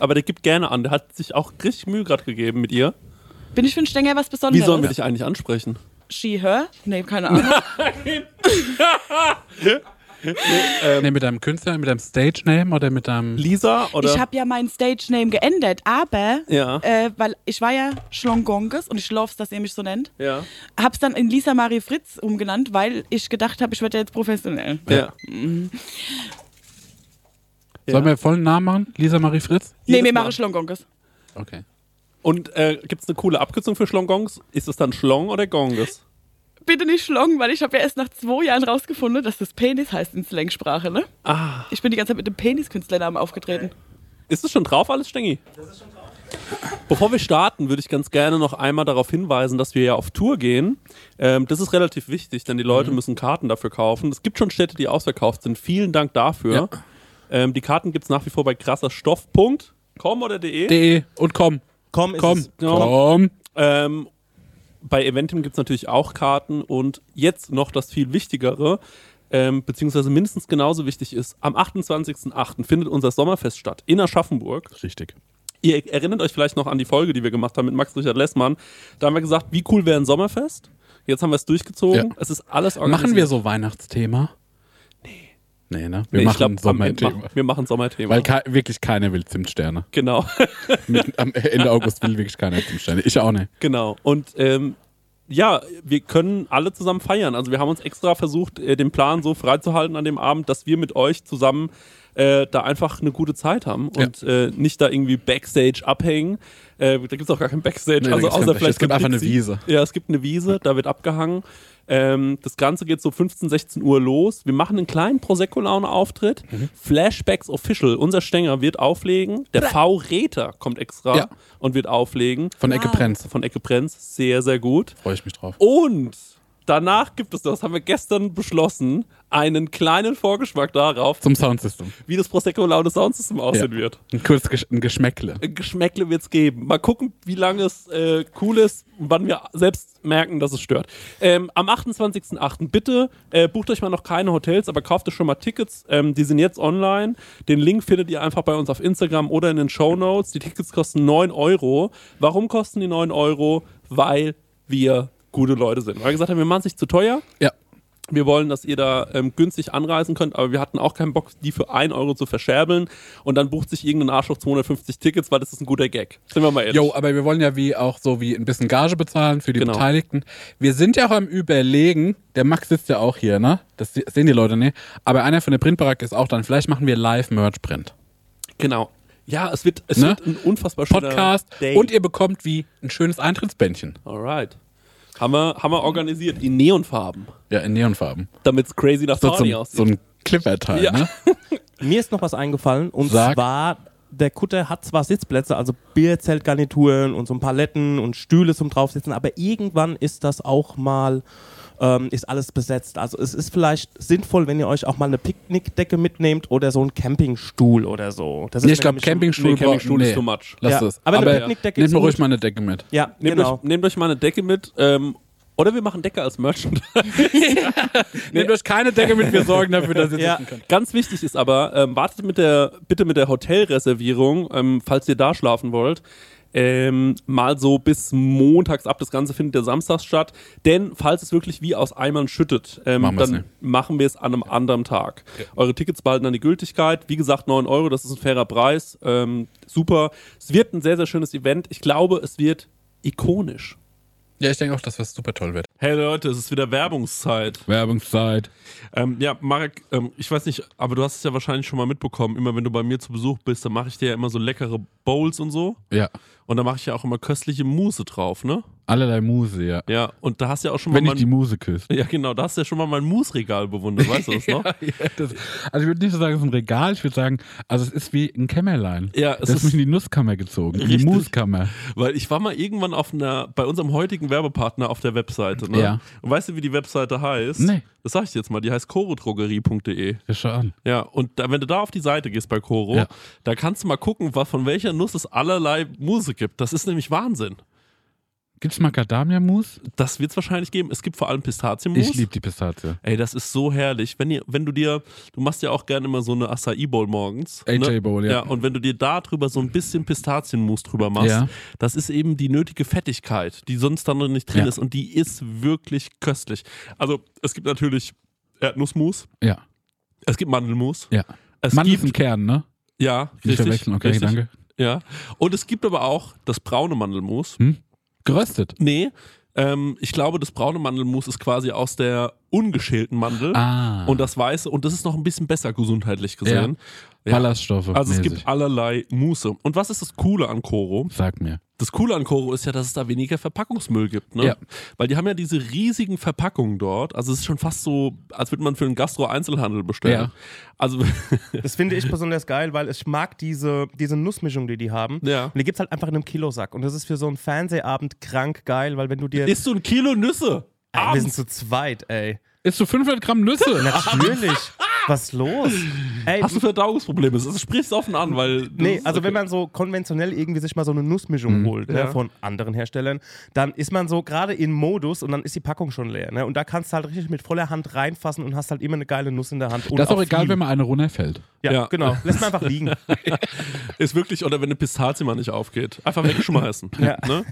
aber der gibt gerne an. Der hat sich auch richtig Mühe gerade gegeben mit ihr. Bin ich für einen Stänger was Besonderes? Wie sollen wir dich eigentlich ansprechen? She, her? Nee, keine Ahnung. Nee, mit deinem Künstler, mit deinem Stage-Name oder mit deinem... Lisa oder? Ich habe ja meinen Stage-Name geändert, aber Ja. weil ich war ja Schlongonges und ich love's, dass ihr mich so nennt. Ja. Hab's dann in Lisa Marie Fritz umgenannt, weil ich gedacht habe, ich werde jetzt professionell. Ja. Sollen wir vollen Namen machen? Lisa Marie Fritz? Nee, Jedes mir Mal. mache Schlongonges. Okay. Und gibt es eine coole Abkürzung für Schlongongs? Ist es dann Schlong oder Gonges? Bitte nicht Schlong, weil ich habe ja erst nach 2 Jahren rausgefunden, dass das Penis heißt in Slangsprache, ne? Ah. Ich bin die ganze Zeit mit dem Penis-Künstlernamen aufgetreten. Ist es schon drauf, alles, Stengi? Das ist schon drauf. Bevor wir starten, würde ich ganz gerne noch einmal darauf hinweisen, dass wir ja auf Tour gehen. Das ist relativ wichtig, denn die Leute müssen Karten dafür kaufen. Es gibt schon Städte, die ausverkauft sind. Vielen Dank dafür. Ja. Die Karten gibt es nach wie vor bei krasserstoff.com oder de. De und komm. Komm, ist Komm. es. Komm. Bei Eventim gibt es natürlich auch Karten und jetzt noch das viel Wichtigere, beziehungsweise mindestens genauso wichtig ist, am 28.08. findet unser Sommerfest statt in Aschaffenburg. Richtig. Ihr erinnert euch vielleicht noch an die Folge, die wir gemacht haben mit Max Richard Lessmann. Da haben wir gesagt, wie cool wäre ein Sommerfest? Jetzt haben wir es durchgezogen. Ja. Es ist alles organisiert. Machen wir so Weihnachtsthema? Nee, ne? Wir Nee, ich machen glaub, Sommerthema. wir machen Sommerthema. Weil wirklich keiner will Zimtsterne. Genau, Am Ende August will wirklich keiner Zimtsterne. Ich auch nicht. genau. Und ja, wir können alle zusammen feiern. Also wir haben uns extra versucht, den Plan so freizuhalten an dem Abend, dass wir mit euch zusammen da einfach eine gute Zeit haben und nicht da irgendwie Backstage abhängen. Da gibt es auch gar kein Backstage. Nee, Also da gibt's außer kein- vielleicht es gibt so einfach eine Dixie. Wiese. Ja, es gibt eine Wiese, da wird abgehangen. Das Ganze geht so 15, 16 Uhr los. Wir machen einen kleinen Prosecco-Laune-Auftritt. Flashbacks Official. Unser Stenger wird auflegen. Der V-Räter kommt extra Ja. und wird auflegen. Von Ecke Prenz. Von Ecke Prenz. Sehr, sehr gut. Freue ich mich drauf. Und danach gibt es, das haben wir gestern beschlossen, einen kleinen Vorgeschmack darauf, Zum Soundsystem. wie das Prosecco Laune Soundsystem aussehen wird. Ein Geschmäckle. Ein Geschmäckle wird es geben. Mal gucken, wie lange es cool ist und wann wir selbst merken, dass es stört. Am 28.08. bitte bucht euch mal noch keine Hotels, aber kauft euch schon mal Tickets. Die sind jetzt online. Den Link findet ihr einfach bei uns auf Instagram oder in den Shownotes. Die Tickets kosten 9 Euro. Warum kosten die 9 Euro? Weil wir gute Leute sind. Weil wir gesagt haben, wir machen es nicht zu teuer. Ja. Wir wollen, dass ihr da günstig anreisen könnt, aber wir hatten auch keinen Bock, die für 1 Euro zu verscherbeln und dann bucht sich irgendein Arschloch 250 Tickets, weil das ist ein guter Gag. Sind wir mal ehrlich. Jo, aber wir wollen ja wie ein bisschen Gage bezahlen für die Genau. Beteiligten. Wir sind ja auch am Überlegen, der Max sitzt ja auch hier, ne? Das sehen die Leute nicht. Aber einer von der Printbaracke ist auch dann. Vielleicht machen wir Live-Merch-Print. Genau. Ja, es wird Ne? ein unfassbar schöner Podcast. Day. Und ihr bekommt wie ein schönes Eintrittsbändchen. Alright. Haben wir organisiert in Neonfarben, Ja, in Neonfarben. damit es crazy nach So, Party aussieht. so ein Clipper-Teil, Ja. ne? Mir ist noch was eingefallen und Sag. zwar, der Kutter hat zwar Sitzplätze, also Bierzeltgarnituren und so ein Paletten und Stühle zum draufsitzen, aber irgendwann ist das auch mal, ist alles besetzt. Also es ist vielleicht sinnvoll, wenn ihr euch auch mal eine Picknickdecke mitnehmt oder so einen Campingstuhl oder so. Das ist Nee, ich glaube, nämlich schon- Campingstuhl, Campingstuhl ist too much. Lass Ja, das. aber eine Aber Picknickdecke nehmt ist mir gut. ruhig mal eine Decke mit. Ja, Nehmt, genau. nehmt euch mal eine Decke mit, oder wir machen Decke als Merchandise. Nehmt euch keine Decke mit, wir sorgen dafür, dass ihr Ja. sitzen könnt. Ganz wichtig ist aber, wartet bitte mit der Hotelreservierung, falls ihr da schlafen wollt, mal so bis montags ab. Das Ganze findet ja samstags statt. Denn falls es wirklich wie aus Eimern schüttet, Machen wir's dann nicht. machen wir es an einem anderen Tag. Eure Tickets behalten dann die Gültigkeit. Wie gesagt, 9 Euro, das ist ein fairer Preis. Super. Es wird ein sehr, sehr schönes Event. Ich glaube, es wird ikonisch. Ja, ich denke auch, dass das super toll wird. Hey Leute, es ist wieder Werbungszeit. Werbungszeit. Ja, Marek, ich weiß nicht, aber du hast es ja wahrscheinlich schon mal mitbekommen. Immer wenn du bei mir zu Besuch bist, dann mache ich dir ja immer so leckere Bowls und so. Ja. Und da mache ich ja auch immer köstliche Mousse drauf, ne? Allerlei Muse, ja. Ja, und da hast du ja auch schon mal Wenn ich die Muse küsse. ja, genau, da hast du ja schon mal mein Mousse-Regal bewundert, weißt du das noch? Ja, also ich würde nicht so sagen, es ist ein Regal, ich würde sagen, also es ist wie ein Kämmerlein. Ja, es das ist mich ist, in die Nusskammer gezogen, in die Richtig. Muskammer. weil ich war mal irgendwann bei unserem heutigen Werbepartner auf der Webseite, ne? Ja. Und weißt du, wie die Webseite heißt? Nee. Das sag ich dir jetzt mal, die heißt chorodrogerie.de. Ja, schau an. Ja, und wenn du da auf die Seite gehst bei Coro, Ja. da kannst du mal gucken, von welcher Nuss es allerlei Mousse gibt. Das ist nämlich Wahnsinn. Gibt's Macadamia-Mousse? Das wird es wahrscheinlich geben. Es gibt vor allem Pistazienmus. Ich liebe die Pistazie. Ey, das ist so herrlich. Wenn du machst ja auch gerne immer so eine Acai Bowl morgens. AJ Bowl, ja. Ja, und wenn du dir da drüber so ein bisschen Pistazienmus drüber machst, Ja. das ist eben die nötige Fettigkeit, die sonst dann noch nicht drin Ja. ist. Und die ist wirklich köstlich. Also, es gibt natürlich Erdnussmus, Ja. es gibt Mandelmus. Ja. Es Mandel ist gibt, ein Kern, ne? ja, Nicht richtig, verwechseln, okay, richtig, danke. Ja. Und es gibt aber auch das braune Mandelmus. Geröstet. Nee, ich glaube, das braune Mandelmus ist quasi aus der ungeschälten Mandel. Ah. Und das weiße, und das ist noch ein bisschen besser gesundheitlich gesehen. Ja. Ballaststoffe. Also es mäßig. gibt allerlei Muße. Und was ist das Coole an Koro? Sag mir. Das Coole an Koro ist ja, dass es da weniger Verpackungsmüll gibt. Ne? Ja. Weil die haben ja diese riesigen Verpackungen dort. Also es ist schon fast so, als würde man für einen Gastro-Einzelhandel bestellen. Ja. Also Das finde ich besonders geil, weil ich mag diese Nussmischung, die haben. Ja. Und die gibt's halt einfach in einem Kilosack. Und das ist für so einen Fernsehabend krank geil, weil wenn du dir... isst du ein Kilo Nüsse? Ey, wir abends? sind zu zweit, ey. Isst du 500 Gramm Nüsse? Natürlich. Was ist los? Ey, Hast du Verdauungsprobleme? Das sprichst du offen an, weil... nee, das- also okay. wenn man so konventionell irgendwie sich mal so eine Nussmischung holt, Ja. ne, von anderen Herstellern, dann ist man so gerade in Modus und dann ist die Packung schon leer. Ne? Und da kannst du halt richtig mit voller Hand reinfassen und hast halt immer eine geile Nuss in der Hand. Und Das ist auch egal, viel. wenn mal eine runterfällt. Ja, Ja. genau. Lässt man einfach liegen. Ist wirklich, oder wenn eine Pistazie mal nicht aufgeht. Einfach wegschmeißen. Ja. Ne?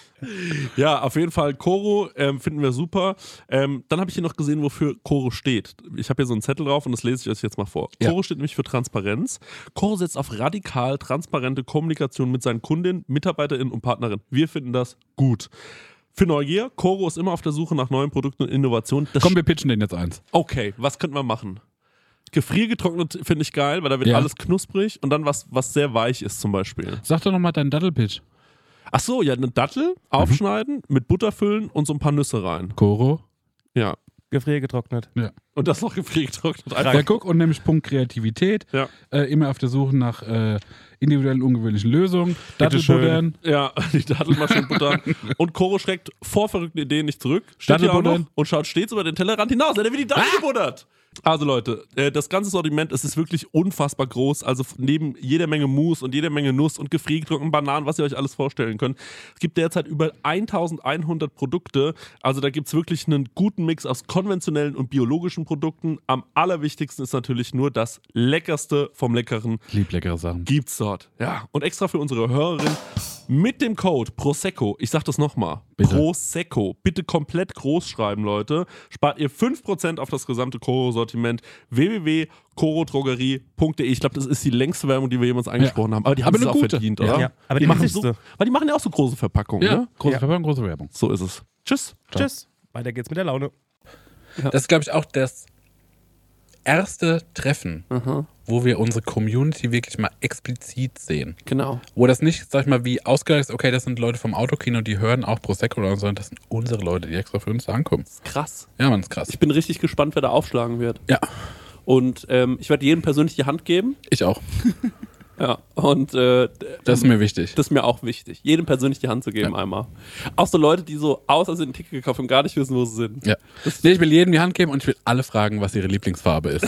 Ja, auf jeden Fall Koro finden wir super. Dann habe ich hier noch gesehen, wofür Koro steht. Ich habe hier so einen Zettel drauf und das lese ich euch jetzt mal vor. Ja. Koro steht nämlich für Transparenz. Koro setzt auf radikal transparente Kommunikation mit seinen Kundinnen, MitarbeiterInnen und Partnerinnen. Wir finden das gut. Für Neugier, Koro ist immer auf der Suche nach neuen Produkten und Innovationen. Das Komm, wir pitchen den jetzt eins. Okay, was könnten wir machen? Gefriergetrocknet finde ich geil, weil da wird Ja. alles knusprig und dann was sehr weich ist zum Beispiel. Sag doch nochmal deinen Dattelpitch. Ach so, ja, eine Dattel aufschneiden, mit Butter füllen und so ein paar Nüsse rein. Koro. Ja. Gefriergetrocknet. Ja. Und das noch gefriergetrocknet. Ja, guck, und nämlich Punkt Kreativität. Ja. Immer auf der Suche nach individuellen, ungewöhnlichen Lösungen. Dattelbuddern. Ja, die Dattelmaschinen buttern. Und Koro schreckt vor verrückten Ideen nicht zurück. Steht hier auch noch Dattelbuddern. und schaut stets über den Tellerrand hinaus. Er wird die Dattel gebuddert. Also Leute, das ganze Sortiment, es ist wirklich unfassbar groß. Also neben jeder Menge Mousse und jeder Menge Nuss und gefriergetrockneten Bananen, was ihr euch alles vorstellen könnt. Es gibt derzeit über 1100 Produkte. Also da gibt es wirklich einen guten Mix aus konventionellen und biologischen Produkten. Am allerwichtigsten ist natürlich nur das Leckerste vom Leckeren. Ich lieb leckere Sachen. Gibt's dort. Ja. Und extra für unsere Hörerin mit dem Code Prosecco, ich sag das nochmal, Bitte. Prosecco, bitte komplett groß schreiben, Leute, spart ihr 5% auf das gesamte Koro-Sortiment. www.korodrogerie.de. Ich glaube, das ist die längste Werbung, die wir jemals angesprochen haben. Aber die haben Aber es eine auch gute. verdient, Ja. oder? Ja, aber die machen wichtigste. so, weil die machen ja auch so große Verpackungen, Ja, ne? große Ja. Verpackung, große Werbung. So ist es. Tschüss. Tschüss. Weiter geht's mit der Laune. Das ist, glaube ich, auch das erste Treffen, wo wir unsere Community wirklich mal explizit sehen. Genau. Wo das nicht, sag ich mal, wie ausgelegt ist, okay, das sind Leute vom Autokino, die hören auch Prosecco oder so, sondern das sind unsere Leute, die extra für uns da ankommen. Krass. Ja, man, ist krass. Ich bin richtig gespannt, wer da aufschlagen wird. Ja, Und ich werde jedem persönlich die Hand geben. ich auch. Ja. Und Das ist mir wichtig. das ist mir auch wichtig, jedem persönlich die Hand zu geben einmal. Auch so Leute, die so aus, sie ein Ticket gekauft haben, gar nicht wissen, wo sie sind. Ja. Nee, ich will jedem die Hand geben und ich will alle fragen, was ihre Lieblingsfarbe ist.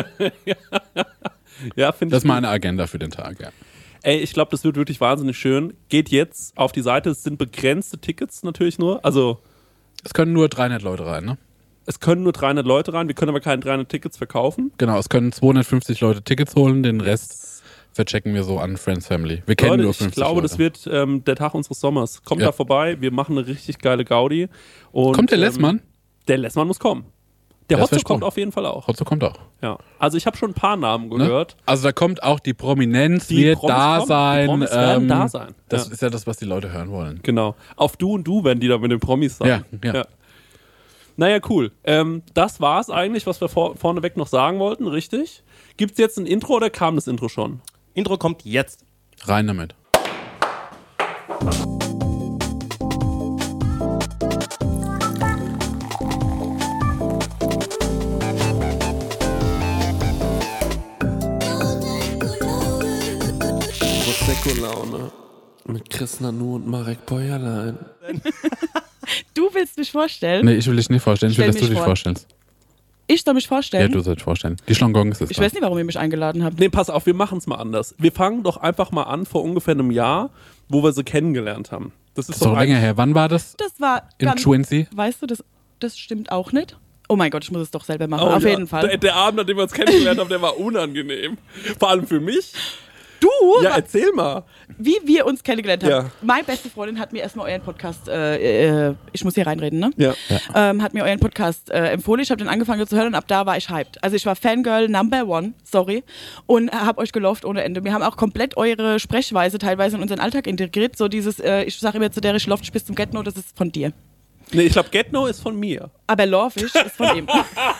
Ja, finde Das ich. ist meine Agenda für den Tag, ja. Ey, ich glaube, das wird wirklich wahnsinnig schön. Geht jetzt auf die Seite, es sind begrenzte Tickets natürlich nur. Also Es können nur 300 Leute rein, ne? es können nur 300 Leute rein, wir können aber keine 300 Tickets verkaufen. Genau, es können 250 Leute Tickets holen, den Rest verchecken wir so an Friends Family. Wir kennen Leute, nur ich 50 glaube, Leute. das wird der Tag unseres Sommers. Kommt Ja. da vorbei, wir machen eine richtig geile Gaudi. Und, Kommt der Lessmann? Der Lessmann muss kommen. Der Der ist Hotzo versprochen. kommt auf jeden Fall auch. Hotzo kommt auch. Ja. Also ich habe schon ein paar Namen Ne? gehört. Also da kommt auch die Prominenz, Die wird Promis da kommen. sein. Die Promis werden da sein. Das Ja. ist ja das, was die Leute hören wollen. Genau. Auf Du und Du werden die da mit den Promis sein. Ja. Naja, cool. Das war's eigentlich, was wir vorneweg noch sagen wollten, richtig? Gibt's jetzt ein Intro oder kam das Intro schon? Intro kommt jetzt. Rein damit. Prosecco-Laune mit Chris Nanu und Marek Bäuerlein. Du willst mich vorstellen? Nee, ich will dich nicht vorstellen. Ich will, Stell dass du mich dich vor. vorstellst. Ich soll mich Ja, vorstellen? du sollst dich vorstellen. Die Schlongong ist es. Ich weiß nicht, warum ihr mich eingeladen habt. Nee, pass auf, wir machen's mal anders. Wir fangen doch einfach mal an vor ungefähr einem Jahr, wo wir sie kennengelernt haben. Das ist Das ist doch länger her. Wann war das? Das war In ganz, Twinsea? weißt du, das stimmt auch nicht. Oh mein Gott, ich muss es doch selber machen. Oh Auf ja. jeden Fall. Der Abend, an dem wir uns kennengelernt haben, der war unangenehm. Vor allem für mich. Du, Ja, erzähl mal. wie wir uns kennengelernt haben. Ja. Meine beste Freundin hat mir erstmal euren Podcast, ich muss hier reinreden, ne? Ja. Hat mir euren Podcast empfohlen. Ich habe den angefangen zu hören und ab da war ich hyped. Also ich war Fangirl Number 1, sorry, und habe euch gelobt ohne Ende. Wir haben auch komplett eure Sprechweise teilweise in unseren Alltag integriert. So dieses, ich sage immer zu der, ich love dich bis zum Get-No, das ist von dir. Nee, ich glaube, Get No ist von mir. Aber Love ich ist von ihm.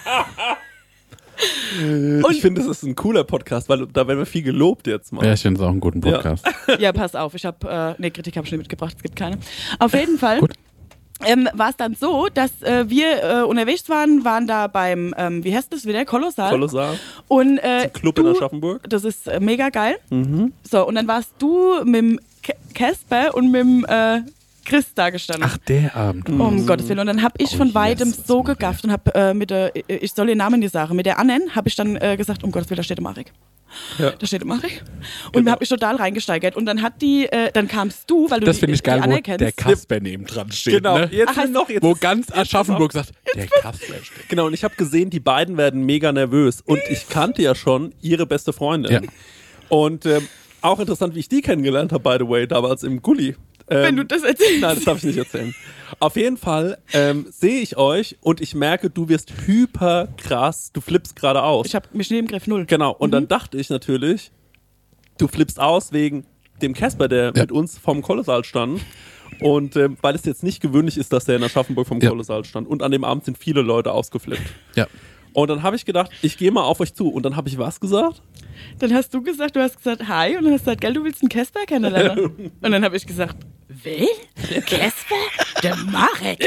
Ich finde, das ist ein cooler Podcast, weil da werden wir viel gelobt jetzt mal. Ja, ich finde es auch einen guten Podcast. Ja, pass auf, ich habe, Kritik habe ich nicht mitgebracht, es gibt keine. Auf jeden Fall Gut. war es dann so, dass wir unterwegs waren da beim, wie heißt das wieder, Kolossal. Kolossal. Und Club in Aschaffenburg. das ist mega geil. So, und dann warst du mit dem Casper und mit dem Chris da gestanden. Ach, der Abend. Um Gottes Willen. Und dann habe ich von weitem Jesus, so Maria. gegafft und habe ich soll den Namen nicht sagen, mit der Annen habe ich dann gesagt, um Gottes Willen, da steht der Marek. Ja. Da steht der Marek. Und Genau. habe mich total reingesteigert. Und dann dann kamst du, weil du Das finde ich geil, die wo Anne kennst. der Kasper neben dran steht. Genau, Ne? jetzt Ach, noch. Jetzt Wo ganz Aschaffenburg sagt, der Kasper steht. Genau, und ich habe gesehen, die beiden werden mega nervös. Und ich kannte ja schon ihre beste Freundin. Ja. Und auch interessant, wie ich die kennengelernt habe, by the way, damals im Gully. Wenn du das erzählst. Nein, das darf ich nicht erzählen. Auf jeden Fall sehe ich euch und ich merke, du wirst hyper krass, du flippst gerade aus. Ich habe mich nicht im Griff, null. Genau, und dann dachte ich natürlich, du flippst aus wegen dem Casper, der mit uns vom Kolossal stand. Und weil es jetzt nicht gewöhnlich ist, dass der in Aschaffenburg vom Kolossal stand. Und an dem Abend sind viele Leute ausgeflippt. Ja. Und dann habe ich gedacht, ich gehe mal auf euch zu. Und dann habe ich was gesagt? Dann hast du gesagt, hi, und dann hast du gesagt, gell, du willst einen Casper kennenlernen. Und dann habe ich gesagt, wer? Casper? Der Marek.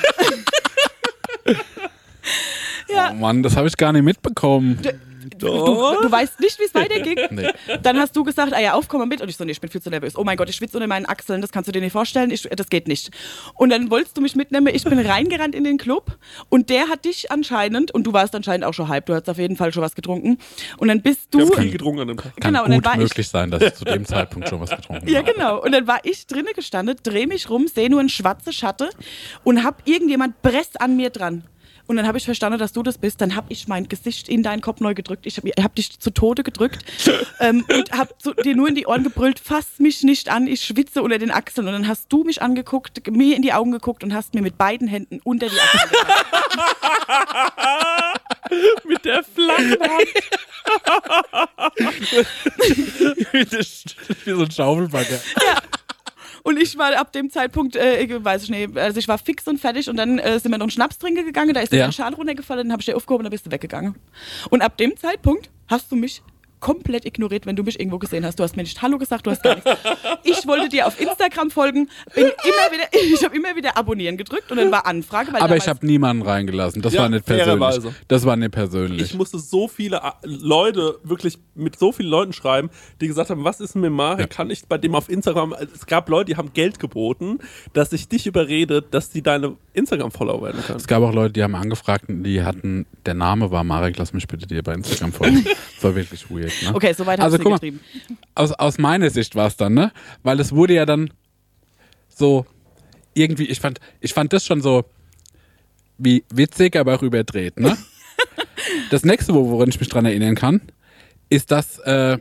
Ja. Oh Mann, das habe ich gar nicht mitbekommen. Du weißt nicht, wie es weiterging. Nee. Dann hast du gesagt, ja, komm mal mit. Und ich so, nee, ich bin viel zu nervös. Oh mein Gott, ich schwitze unter meinen Achseln, das kannst du dir nicht vorstellen. Das geht nicht. Und dann wolltest du mich mitnehmen. Ich bin reingerannt in den Club und der hat dich anscheinend, und du warst anscheinend auch schon hyped, du hast auf jeden Fall schon was getrunken. Und dann bist Wir du... haben viel getrunken an dem Tag. Kann Genau, und dann gut war ich- möglich sein, dass ich zu dem Zeitpunkt schon was getrunken Ja, habe. genau. Und dann war ich drinnen gestanden, dreh mich rum, sehe nur einen schwarzen Schatten und hab irgendjemand presst an mir dran. Und dann habe ich verstanden, dass du das bist. Dann habe ich mein Gesicht in deinen Kopf neu gedrückt. Ich hab dich zu Tode gedrückt und habe dir nur in die Ohren gebrüllt, fass mich nicht an, ich schwitze unter den Achseln. Und dann hast du mich angeguckt, mir in die Augen geguckt und hast mir mit beiden Händen unter die Achseln gefasst. Mit der flachen Hand. Wie so ein Schaufelbagger. Und ich war ab dem Zeitpunkt, weiß ich nicht, also ich war fix und fertig und dann sind wir noch einen Schnaps trinken gegangen, da ist der Schal runtergefallen, dann habe ich dir aufgehoben und dann bist du weggegangen. Und ab dem Zeitpunkt hast du mich komplett ignoriert, wenn du mich irgendwo gesehen hast. Du hast mir nicht Hallo gesagt, du hast gar nichts. Ich wollte dir auf Instagram folgen, ich habe immer wieder abonnieren gedrückt und dann war Anfrage. Weil Aber ich damals- habe niemanden reingelassen. Das Ja, war nicht persönlich. fairerweise. Das war nicht persönlich. Ich musste so viele Leute, wirklich mit so vielen Leuten schreiben, die gesagt haben, was ist denn mit Marek? Ja. Kann ich bei dem auf Instagram, es gab Leute, die haben Geld geboten, dass ich dich überrede, dass die deine Instagram-Follower werden können. Es gab auch Leute, die haben angefragt, die hatten, der Name war Marek, lass mich bitte dir bei Instagram folgen. Das war wirklich weird. Ne? Okay, soweit hast Also du guck mal, getrieben. aus meiner Sicht war es dann, ne? Weil es wurde ja dann so irgendwie, ich fand das schon so wie witzig, aber auch überdreht, ne? Das nächste, woran ich mich dran erinnern kann, ist, dass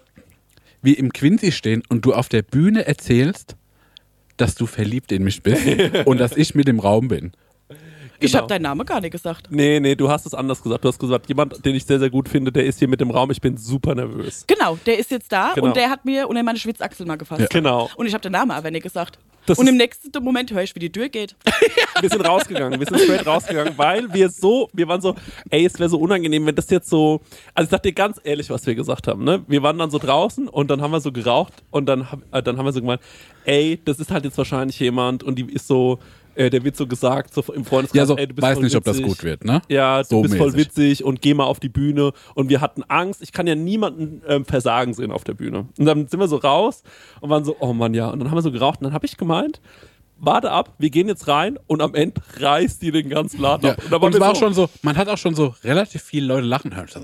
wir im Quincy stehen und du auf der Bühne erzählst, dass du verliebt in mich bist und dass ich mit im Raum bin. Ich Genau. habe deinen Namen gar nicht gesagt. Nee, du hast es anders gesagt. Du hast gesagt, jemand, den ich sehr, sehr gut finde, der ist hier mit im Raum. Ich bin super nervös. Genau, der ist jetzt da Genau. und der hat mir unter meine Schwitzachsel mal gefasst. Ja. Genau. Und ich habe den Namen aber nicht gesagt. Das Und ist- im nächsten Moment höre ich, wie die Tür geht. Wir sind rausgegangen, wir sind straight rausgegangen, weil wir waren so, ey, es wäre so unangenehm, wenn das jetzt so, also ich sag dir ganz ehrlich, was wir gesagt haben, ne? Wir waren dann so draußen und dann haben wir so geraucht und dann haben wir so gemeint, ey, das ist halt jetzt wahrscheinlich jemand und die ist so, der wird so gesagt, so im Freundeskreis, Ja, so, ey, du bist weiß voll nicht, ob das witzig. gut wird, ne? Ja, du So bist voll mäßig. witzig und geh mal auf die Bühne. Und wir hatten Angst. Ich kann ja niemanden versagen sehen auf der Bühne. Und dann sind wir so raus und waren so, oh Mann, ja. Und dann haben wir so geraucht und dann habe ich gemeint, warte ab, wir gehen jetzt rein und am Ende reißt die den ganzen Laden Ja. ab. da Und waren es wir war auch schon so, man hat auch schon so relativ viele Leute lachen hören. So.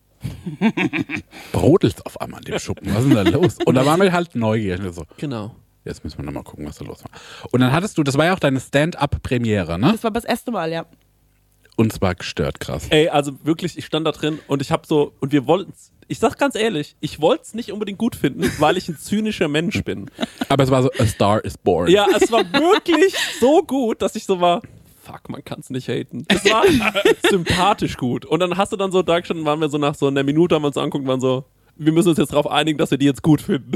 Brodelt's auf einmal in dem Schuppen, was ist denn da los? Und da waren wir halt neugierig. So, Genau. Jetzt müssen wir nochmal gucken, was da los war. Und dann hattest du, das war ja auch deine Stand-Up-Premiere, ne? Das war das erste Mal, ja. Und zwar gestört krass. Ey, also wirklich, ich stand da drin und ich hab so, und wir wollten's, ich sag ganz ehrlich, ich wollte es nicht unbedingt gut finden, weil ich ein zynischer Mensch bin. Aber es war so, a star is born. Ja, es war wirklich so gut, dass ich so war, fuck, man kann's nicht haten. Es war sympathisch gut. Und dann hast du dann so da gestanden, waren wir so nach so einer Minute, haben wir uns angeguckt, waren so, wir müssen uns jetzt darauf einigen, dass wir die jetzt gut finden.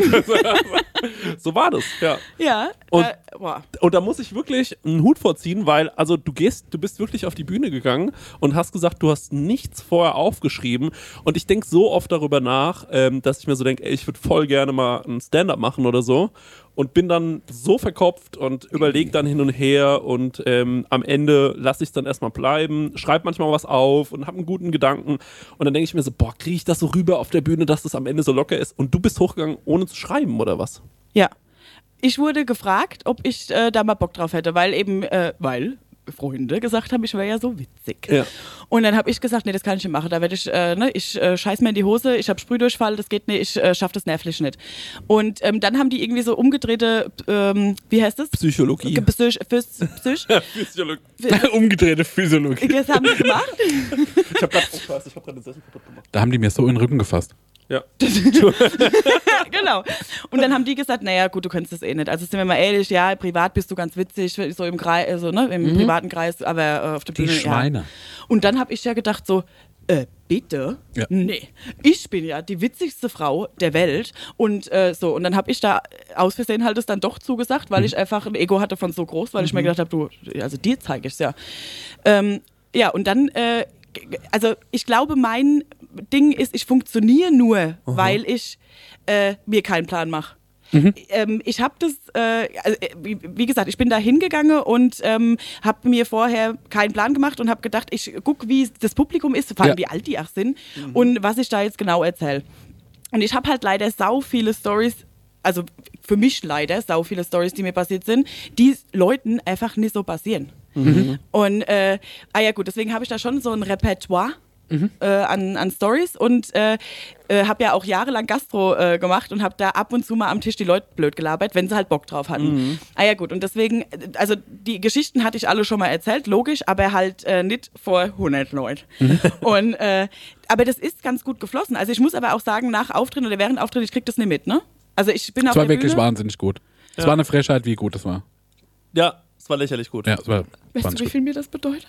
So war das, ja. Ja. Und, Boah. und da muss ich wirklich einen Hut vorziehen, weil, also du bist wirklich auf die Bühne gegangen und hast gesagt, du hast nichts vorher aufgeschrieben. Und ich denke so oft darüber nach, dass ich mir so denke, ey, ich würde voll gerne mal ein Stand-up machen oder so. Und bin dann so verkopft und überlege dann hin und her und am Ende lasse ich es dann erstmal bleiben, schreibe manchmal was auf und habe einen guten Gedanken. Und dann denke ich mir so, boah, kriege ich das so rüber auf der Bühne, dass das am Ende so locker ist? Und du bist hochgegangen, ohne zu schreiben, oder was? Ja. Ich wurde gefragt, ob ich da mal Bock drauf hätte, weil Freunde gesagt haben, ich wäre ja so witzig. Ja. Und dann habe ich gesagt, nee, das kann ich nicht machen. Da werde ich scheiß mir in die Hose, ich habe Sprühdurchfall, das geht nicht, ich schaffe das nervlich nicht. Und dann haben die irgendwie so umgedrehte, wie heißt das? Psychologie. Psych. Umgedrehte Physiologie. Das haben die gemacht. Ich habe gerade den Sessel kaputt gemacht. Da haben die mir so in den Rücken gefasst. Ja. Genau. Und dann haben die gesagt, naja, gut, du kannst das eh nicht. Also sind wir mal ehrlich, ja, privat bist du ganz witzig, so im Kreis, also, ne, im privaten Kreis, aber auf der Die Bühne. Schweine. Ja. Und dann habe ich ja gedacht so, bitte? Ja. Nee. Ich bin ja die witzigste Frau der Welt und so. Und dann habe ich da aus Versehen halt es dann doch zugesagt, weil ich einfach ein Ego hatte von so groß, weil ich mir gedacht habe, du, also dir zeige ich es ja. Ja, und dann, also ich glaube, mein Ding ist, ich funktioniere nur, weil ich mir keinen Plan mache. Ich habe das, wie gesagt, ich bin da hingegangen und habe mir vorher keinen Plan gemacht und habe gedacht, ich gucke, wie das Publikum ist, vor allem wie alt die auch sind und was ich da jetzt genau erzähle. Und ich habe halt leider sau viele Stories, also für mich leider sau viele Stories, die mir passiert sind, die Leuten einfach nicht so passieren. Und ja gut, deswegen habe ich da schon so ein Repertoire an Stories und habe ja auch jahrelang Gastro gemacht und habe da ab und zu mal am Tisch die Leute blöd gelabert, wenn sie halt Bock drauf hatten. Ja gut, und deswegen, also die Geschichten hatte ich alle schon mal erzählt, logisch, aber halt nicht vor 100 Leuten. Und aber das ist ganz gut geflossen. Also ich muss aber auch sagen, nach Auftritt oder während Auftritt, ich krieg das nicht mit, ne? Also ich bin auf Es war der wirklich Bühne. wahnsinnig gut. Es war eine Frechheit, wie gut es war. Ja, es war lächerlich gut. Ja, es war Weißt du, wahnsinnig wie gut. viel mir das bedeutet?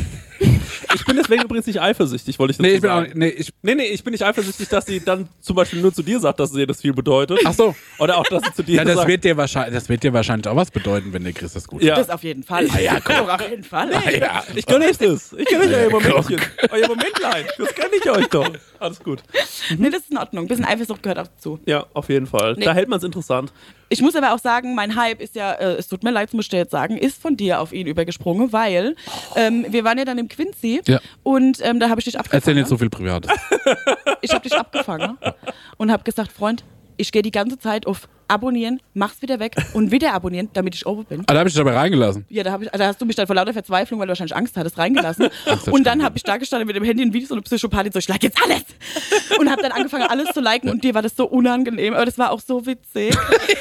Ich bin deswegen übrigens nicht eifersüchtig, wollte ich dazu Nee, ich bin auch, sagen. nee, Ich bin nicht eifersüchtig, dass sie dann zum Beispiel nur zu dir sagt, dass sie dir das viel bedeutet. ach so. Oder auch, dass sie zu dir Ja, das sagt. wird dir wahrscheinlich auch was bedeuten, wenn der Chris das gut Ja. Das auf jeden Fall. ja, Doch, auf jeden Fall. ja. Ich gönne euch das. Ich gönne euch euer Momentchen. Euer Momentlein. Das gönne ich euch doch. Alles gut. Nee, das ist in Ordnung. Ein bisschen Eifersucht gehört auch dazu. Ja, auf jeden Fall. Nee. Da hält man es interessant. Ich muss aber auch sagen, mein Hype ist ja, es tut mir leid, das muss ich dir jetzt sagen, ist von dir auf ihn übergesprungen, weil wir waren ja dann im Quincy Ja. und da habe ich dich abgefangen. Erzähl nicht so viel Privates. Ich habe dich abgefangen und habe gesagt, Freund, ich gehe die ganze Zeit auf Abonnieren, mach's wieder weg und wieder abonnieren, damit ich oben bin. Ah, da habe ich dich aber reingelassen. Ja, da hast du mich dann vor lauter Verzweiflung, weil du wahrscheinlich Angst hattest, reingelassen. das Und dann stimmt. habe ich da gestanden mit dem Handy und wie so eine Psychopathin, so ich like jetzt alles. Und habe dann angefangen, alles zu liken und dir war das so unangenehm, aber das war auch so witzig.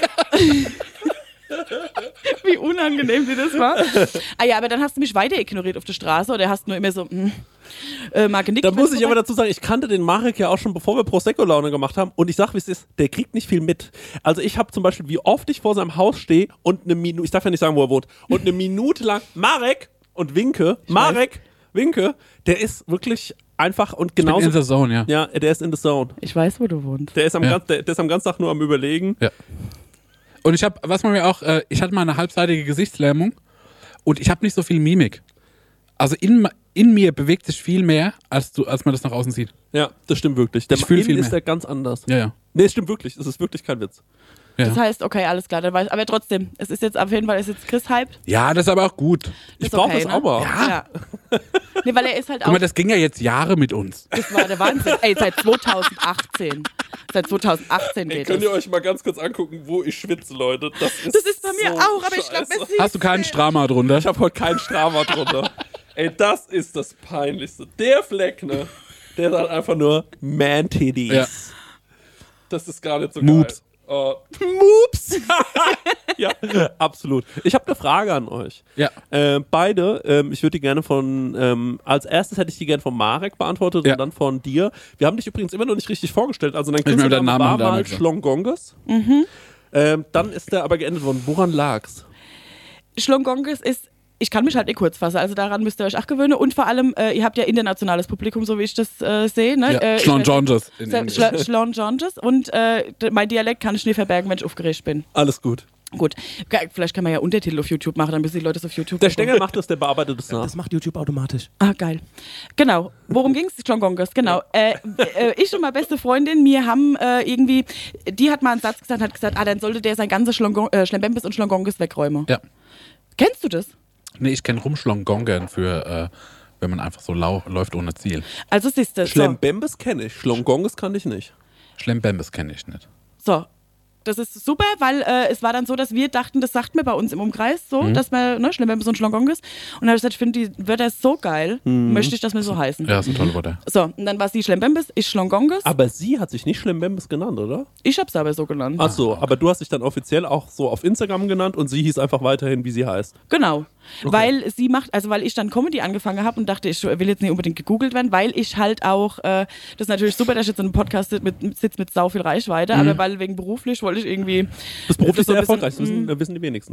Wie unangenehm dir das war. Ah ja, aber dann hast du mich weiter ignoriert auf der Straße oder hast nur immer so mal genickt. Da muss ich aber dazu sagen, ich kannte den Marek ja auch schon, bevor wir Prosecco-Laune gemacht haben. Und ich sag, wie es ist, der kriegt nicht viel mit. Also ich habe zum Beispiel, wie oft ich vor seinem Haus stehe und eine Minute, ich darf ja nicht sagen, wo er wohnt, und eine Minute lang, Marek und winke, Marek, winke, der ist wirklich einfach und Ich bin genauso. in the zone, ja. Ja, der ist in the zone. Ich weiß, wo du wohnst. Der ist am, Ja. der ist am ganzen Tag nur am Überlegen. Ja. Und ich habe, was man mir auch, ich hatte mal eine halbseitige Gesichtslähmung und ich habe nicht so viel Mimik. Also in mir bewegt sich viel mehr, als man das nach außen sieht. Ja, das stimmt wirklich. Der Ich fühl innen viel ist mehr. der ganz anders. Ja, ja. Nee, es stimmt wirklich. Es ist wirklich kein Witz. Ja, Das heißt, okay, alles klar, dann weiß ich. Aber trotzdem, es ist jetzt auf jeden Fall, ist jetzt Chris Hype. ja, das ist aber auch gut. Ich Ist brauche okay, das ne? auch mal. Ja. Nee, weil er ist halt Guck auch. mal, das ging ja jetzt Jahre mit uns. Das war der Wahnsinn. Ey, seit 2018. Seit 2018 Ey, geht könnt es. ihr euch mal ganz kurz angucken, wo ich schwitze, Leute? Das ist bei mir so auch, aber ich glaube, scheiße. es ist. Hast du keinen Strama drunter? Ich habe heute keinen Strava drunter. Ey, das ist das Peinlichste. Der Fleck, ne? Der sagt einfach nur Man-Titties. Ja. Das ist gar nicht so Moops. geil. Moops! Absolut. Ich habe eine Frage an euch. Ja. Beide, ich würde die gerne als erstes hätte ich die gerne von Marek beantwortet Ja. und dann von dir. Wir haben dich übrigens immer noch nicht richtig vorgestellt. Also dein Ich meine, deinen Künstlername Namen war haben wir mal gesagt. Schlongonges. Dann ist der aber geendet worden. Woran lag's? Schlongonges ist, ich kann mich halt kurz fassen, also daran müsst ihr euch auch gewöhnen. Und vor allem, ihr habt ja internationales Publikum, so wie ich das sehe. Ne? Ja. Schlongonges. Schlongonges. Und mein Dialekt kann ich nie verbergen, wenn ich aufgeregt bin. Alles gut. Gut, vielleicht kann man ja Untertitel auf YouTube machen, dann müssen die Leute es auf YouTube Der gucken. Stenger macht das, der bearbeitet es nach. Das macht YouTube automatisch. Ah, geil. Genau. Worum ging's? Schlongonges, genau. Ich und meine beste Freundin, wir haben irgendwie, die hat mal einen Satz gesagt, hat gesagt, dann sollte der sein ganzes Schlembembes und Schlongonges wegräumen. Ja. Kennst du das? Nee, ich kenne Rumschlongongern für, wenn man einfach so läuft ohne Ziel. Also siehst du. Schlembembes kenne ich, Schlongonges kann ich nicht. Schlembembes kenne ich nicht. So. Das ist super, weil es war dann so, dass wir dachten, das sagt man bei uns im Umkreis so, dass man, ne, Schlembembes und Schlongonges. Und dann habe ich gesagt, ich finde die Wörter so geil, möchte ich, dass wir so heißen. Ja, das sind tolle Worte. So, und dann war sie Schlembembes, ich Schlongonges. Aber sie hat sich nicht Schlembembes genannt, oder? Ich hab's aber so genannt. Ach so, aber du hast dich dann offiziell auch so auf Instagram genannt und sie hieß einfach weiterhin, wie sie heißt. Genau. Weil sie macht, also weil ich dann Comedy angefangen habe und dachte, ich will jetzt nicht unbedingt gegoogelt werden, weil ich halt auch, das ist natürlich super, dass ich jetzt in einem Podcast sitze mit sau viel Reichweite, aber weil wegen beruflich wollte ich irgendwie. Das beruflich so sehr ein bisschen- erfolgreich, das wissen die wenigsten.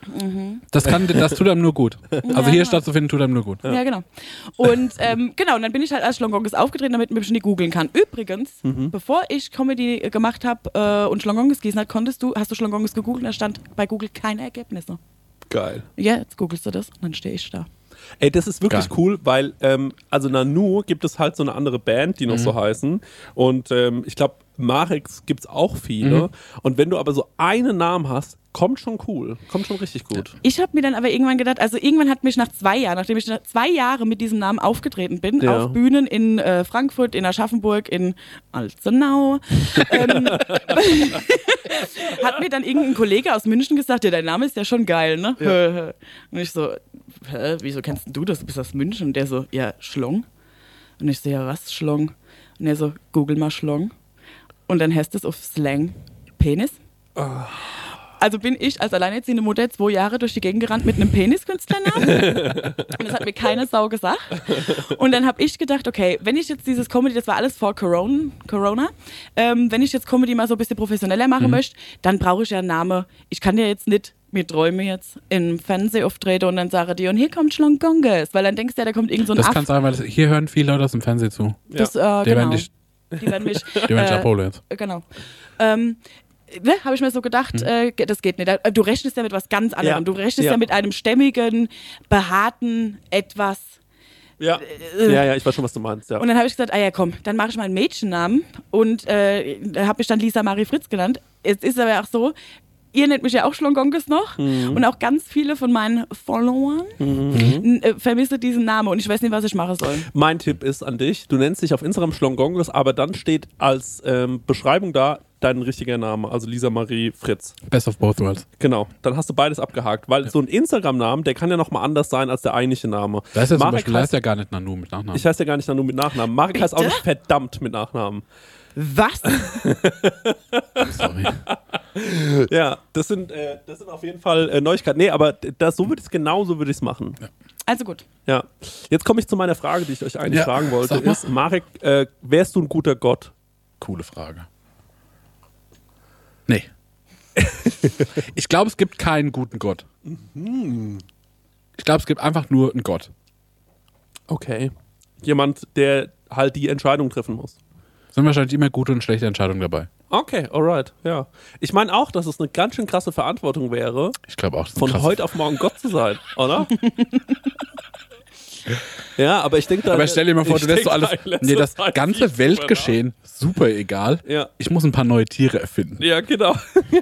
Das tut einem nur gut. Also hier stattzufinden, tut einem nur gut. Ja, genau. Und genau, und dann bin ich halt als Schlongonges aufgetreten, damit man mich nicht googeln kann. Übrigens, bevor ich Comedy gemacht habe und Schlongonges gießen hat, hast du Schlongonges gegoogelt und da stand bei Google keine Ergebnisse. Geil. Ja, jetzt googelst du das und dann stehe ich da. Ey, das ist wirklich Geil. cool, weil, also Nanu gibt es halt so eine andere Band, die noch so heißen. Und ich glaube, Mareks gibt es auch viele. Und wenn du aber so einen Namen hast, kommt schon cool. Kommt schon richtig gut. Ich habe mir dann aber irgendwann gedacht, also irgendwann hat mich nach 2 Jahren, nachdem ich 2 Jahre mit diesem Namen aufgetreten bin, Ja. auf Bühnen in Frankfurt, in Aschaffenburg, in Alzenau, hat mir dann irgendein Kollege aus München gesagt, ja, dein Name ist ja schon geil, ne? Ja. Und ich so, wieso kennst du das? Du bist aus München. Und der so, ja, Schlong. Und ich so, ja, was, Schlong? Und er so, google mal Schlong. Und dann heißt es auf Slang Penis. Also bin ich als alleinerziehende Mutter 2 Jahre durch die Gegend gerannt mit einem Peniskünstlernamen. Und das hat mir keine Sau gesagt. Und dann habe ich gedacht, okay, wenn ich jetzt dieses Comedy, das war alles vor Corona, wenn ich jetzt Comedy mal so ein bisschen professioneller machen möchte, dann brauche ich ja einen Namen. Ich kann ja jetzt nicht mir träume jetzt im Fernsehen auftrete und dann sage die, und hier kommt Schlongonges, weil dann denkst du, da kommt irgend so ein Das Aff. kann sein, weil hier hören viele Leute aus dem Fernsehen zu. Das, Die werden genau. dich, Die werden mich abholen jetzt. genau. Habe ich mir so gedacht, das geht nicht. Du rechnest ja mit was ganz anderem. Ja. Du rechnest Ja. ja mit einem stämmigen, behaarten etwas. Ja. Ja, ich weiß schon, was du meinst. Ja. Und dann habe ich gesagt, ja komm, dann mache ich mal einen Mädchennamen. Und da habe ich dann Lisa Marie Fritz genannt. Jetzt ist aber auch so, ihr nennt mich ja auch Schlongonges noch. Und auch ganz viele von meinen Followern vermissen diesen Namen. Und ich weiß nicht, was ich machen soll. Mein Tipp ist an dich, du nennst dich auf Instagram Schlongonges, aber dann steht als Beschreibung da dein richtiger Name, also Lisa Marie Fritz. Best of both worlds. Genau, dann hast du beides abgehakt, weil so ein Instagram-Namen, der kann ja nochmal anders sein als der eigentliche Name. Da ist ja zum Marek Beispiel, da ist ja gar nicht Nanu mit Nachnamen. Ich heiße ja gar nicht nur mit Nachnamen. Marek heißt auch Bitte? nicht verdammt mit Nachnamen. Was? Sorry. Ja, das sind auf jeden Fall Neuigkeiten. Nee, aber so würde ich es machen. Also gut. Ja. Jetzt komme ich zu meiner Frage, die ich euch eigentlich Ja, fragen wollte. sag mal. Ist, Marek, wärst du ein guter Gott? Coole Frage. Nee. Ich glaube, es gibt keinen guten Gott. Ich glaube, es gibt einfach nur einen Gott. Okay. Jemand, der halt die Entscheidung treffen muss. Es sind wahrscheinlich immer gute und schlechte Entscheidungen dabei. Okay, alright, ja. Ich meine auch, dass es eine ganz schön krasse Verantwortung wäre, Ich glaube auch, das ist von krass. heute auf morgen Gott zu sein, oder? Ja, aber ich denke da. Aber stell dir mal vor, ich du lässt so denk alles. da in letzter Nee, das Zeit ganze viel Weltgeschehen, super egal. Ja. Ich muss ein paar neue Tiere erfinden. Ja, genau.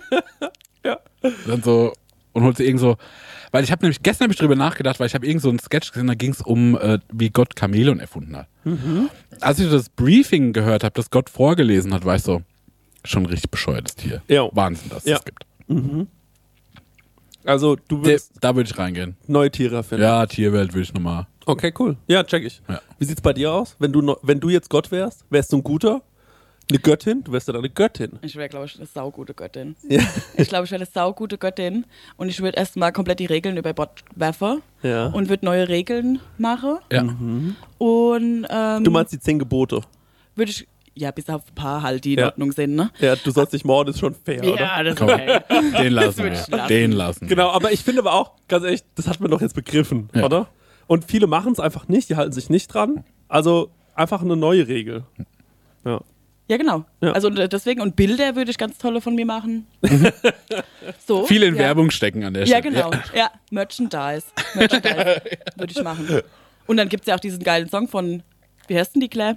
Dann so, und holt sie irgend so. Weil ich habe nämlich, gestern habe ich drüber nachgedacht, weil ich habe irgend so einen Sketch gesehen, da ging es um, wie Gott Chamäleon erfunden hat. Als ich das Briefing gehört habe, das Gott vorgelesen hat, war ich so, schon ein richtig bescheuertes Tier. Ja. Wahnsinn, dass es Ja. das gibt. Also, du würdest Da würde ich reingehen. neue Tiere erfinden. Ja, Tierwelt würde ich nochmal. Okay, cool. Ja, check ich. Ja. Wie sieht's bei dir aus? Wenn du jetzt Gott wärst du ein guter? Eine Göttin? Du wärst ja dann eine Göttin. Ich wäre, glaube ich, eine saugute Göttin. Ja. Ich glaube, ich wäre eine saugute Göttin und ich würde erstmal komplett die Regeln über Bord werfen Ja. und würde neue Regeln machen. Ja. Und Du meinst die 10 Gebote? würde ich, ja, bis auf ein paar halt, die in Ja. Ordnung sind, ne? Ja, du sollst nicht morden, ist schon fair, oder? Ja, das ist Komm. okay. Den lassen würd ich wir. lassen. Den lassen. Genau, aber ich finde aber auch, ganz ehrlich, das hat man doch jetzt begriffen, Ja. oder? Und viele machen es einfach nicht, die halten sich nicht dran. Also einfach eine neue Regel. Ja. Ja, genau. Ja. Also deswegen, und Bilder würde ich ganz tolle von mir machen. So. Viel in ja. Werbung stecken an der Ja, Stelle. genau. Ja, Merchandise würde ich machen. Und dann gibt es ja auch diesen geilen Song von, wie heißt denn die, Claire?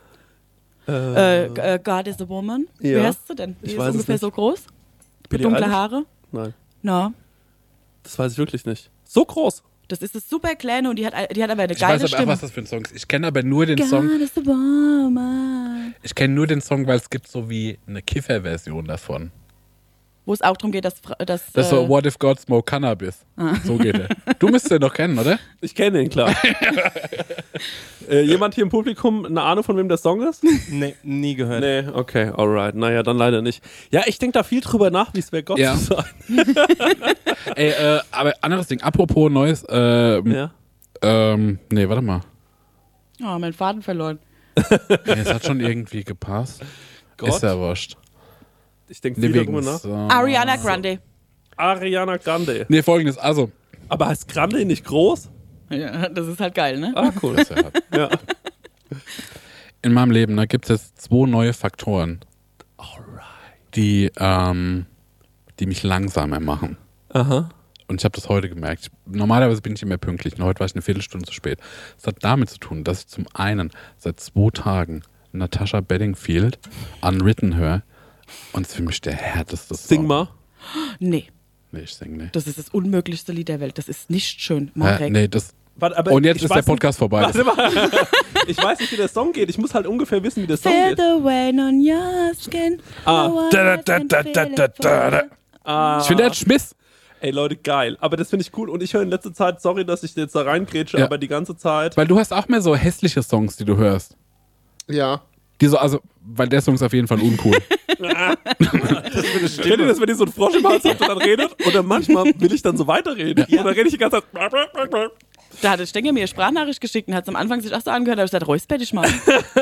God is a Woman. Wie Ja. heißt sie denn? Die Ich ist weiß es ungefähr nicht. so groß. Mit Billie dunkle Eilish? Haare. Nein, Na, das weiß ich wirklich nicht. So groß. das ist das super kleine und die hat aber eine Ich geile weiß aber auch, Stimme. was das für ein Song ist. Ich kenne aber nur den Song. God is a Woman. Ich kenne nur den Song, weil es gibt so wie eine Kiffer-Version davon. Wo es auch darum geht, dass Das ist so What if God smoke cannabis? So geht er. Du müsstest den noch kennen, oder? Ich kenne ihn, klar. Jemand hier im Publikum eine Ahnung, von wem der Song ist? Nee, nie gehört. Nee, okay, alright. Naja, dann leider nicht. Ja, ich denke da viel drüber nach, wie es wäre, Gott Ja. zu sein. Ey, aber anderes Ding. Apropos neues. Ja. Nee, warte mal. Oh, mein Faden verloren. Nee, es hat schon irgendwie gepasst. Gott. Ist ja wurscht. Ich denke Nee, viel darüber wegen nach. Ariana Grande. Ariana Grande. Nee, folgendes. Also. Aber heißt Grande nicht groß? Ja, das ist halt geil, ne? Ah, cool. Das ist ja hart. Ja. In meinem Leben, da gibt es jetzt 2 neue Faktoren, die mich langsamer machen. Aha. Und ich habe das heute gemerkt. Normalerweise bin ich immer pünktlich und heute war ich eine Viertelstunde zu spät. Das hat damit zu tun, dass ich zum einen seit 2 Tagen Natasha Bedingfield Unwritten höre und es ist für mich der härteste Song. Sing mal. Nee, Nee, ich sing nicht. das ist das unmöglichste Lied der Welt. Das ist nicht schön. Marek. Nee, das. Warte, aber Und jetzt ich ist der weiß Podcast vorbei. Warte mal. Ich weiß nicht, wie der Song geht. Ich muss halt ungefähr wissen, wie der Song Feel geht. the rain on your skin. Ah. No one Da, else da, can da, feel da, it da, da, da. Ah. Ich finde, der hat Schmiss. Ey Leute, geil. Aber das finde ich cool. Und ich höre in letzter Zeit, sorry, dass ich jetzt da reingrätsche, Ja. aber die ganze Zeit. Weil du hast auch mehr so hässliche Songs, die du hörst. Ja. Die so, also, weil der Song ist auf jeden Fall uncool. Kennt ihr das, wenn ihr so einen Frosch im Hals habt und dann redet? Oder manchmal will ich dann so weiterreden. Und dann rede ich die ganze Zeit. Da hat Stenger mir eine Sprachnachricht geschickt und hat am Anfang sich auch so angehört, da habe ich gesagt, räusper dich mal.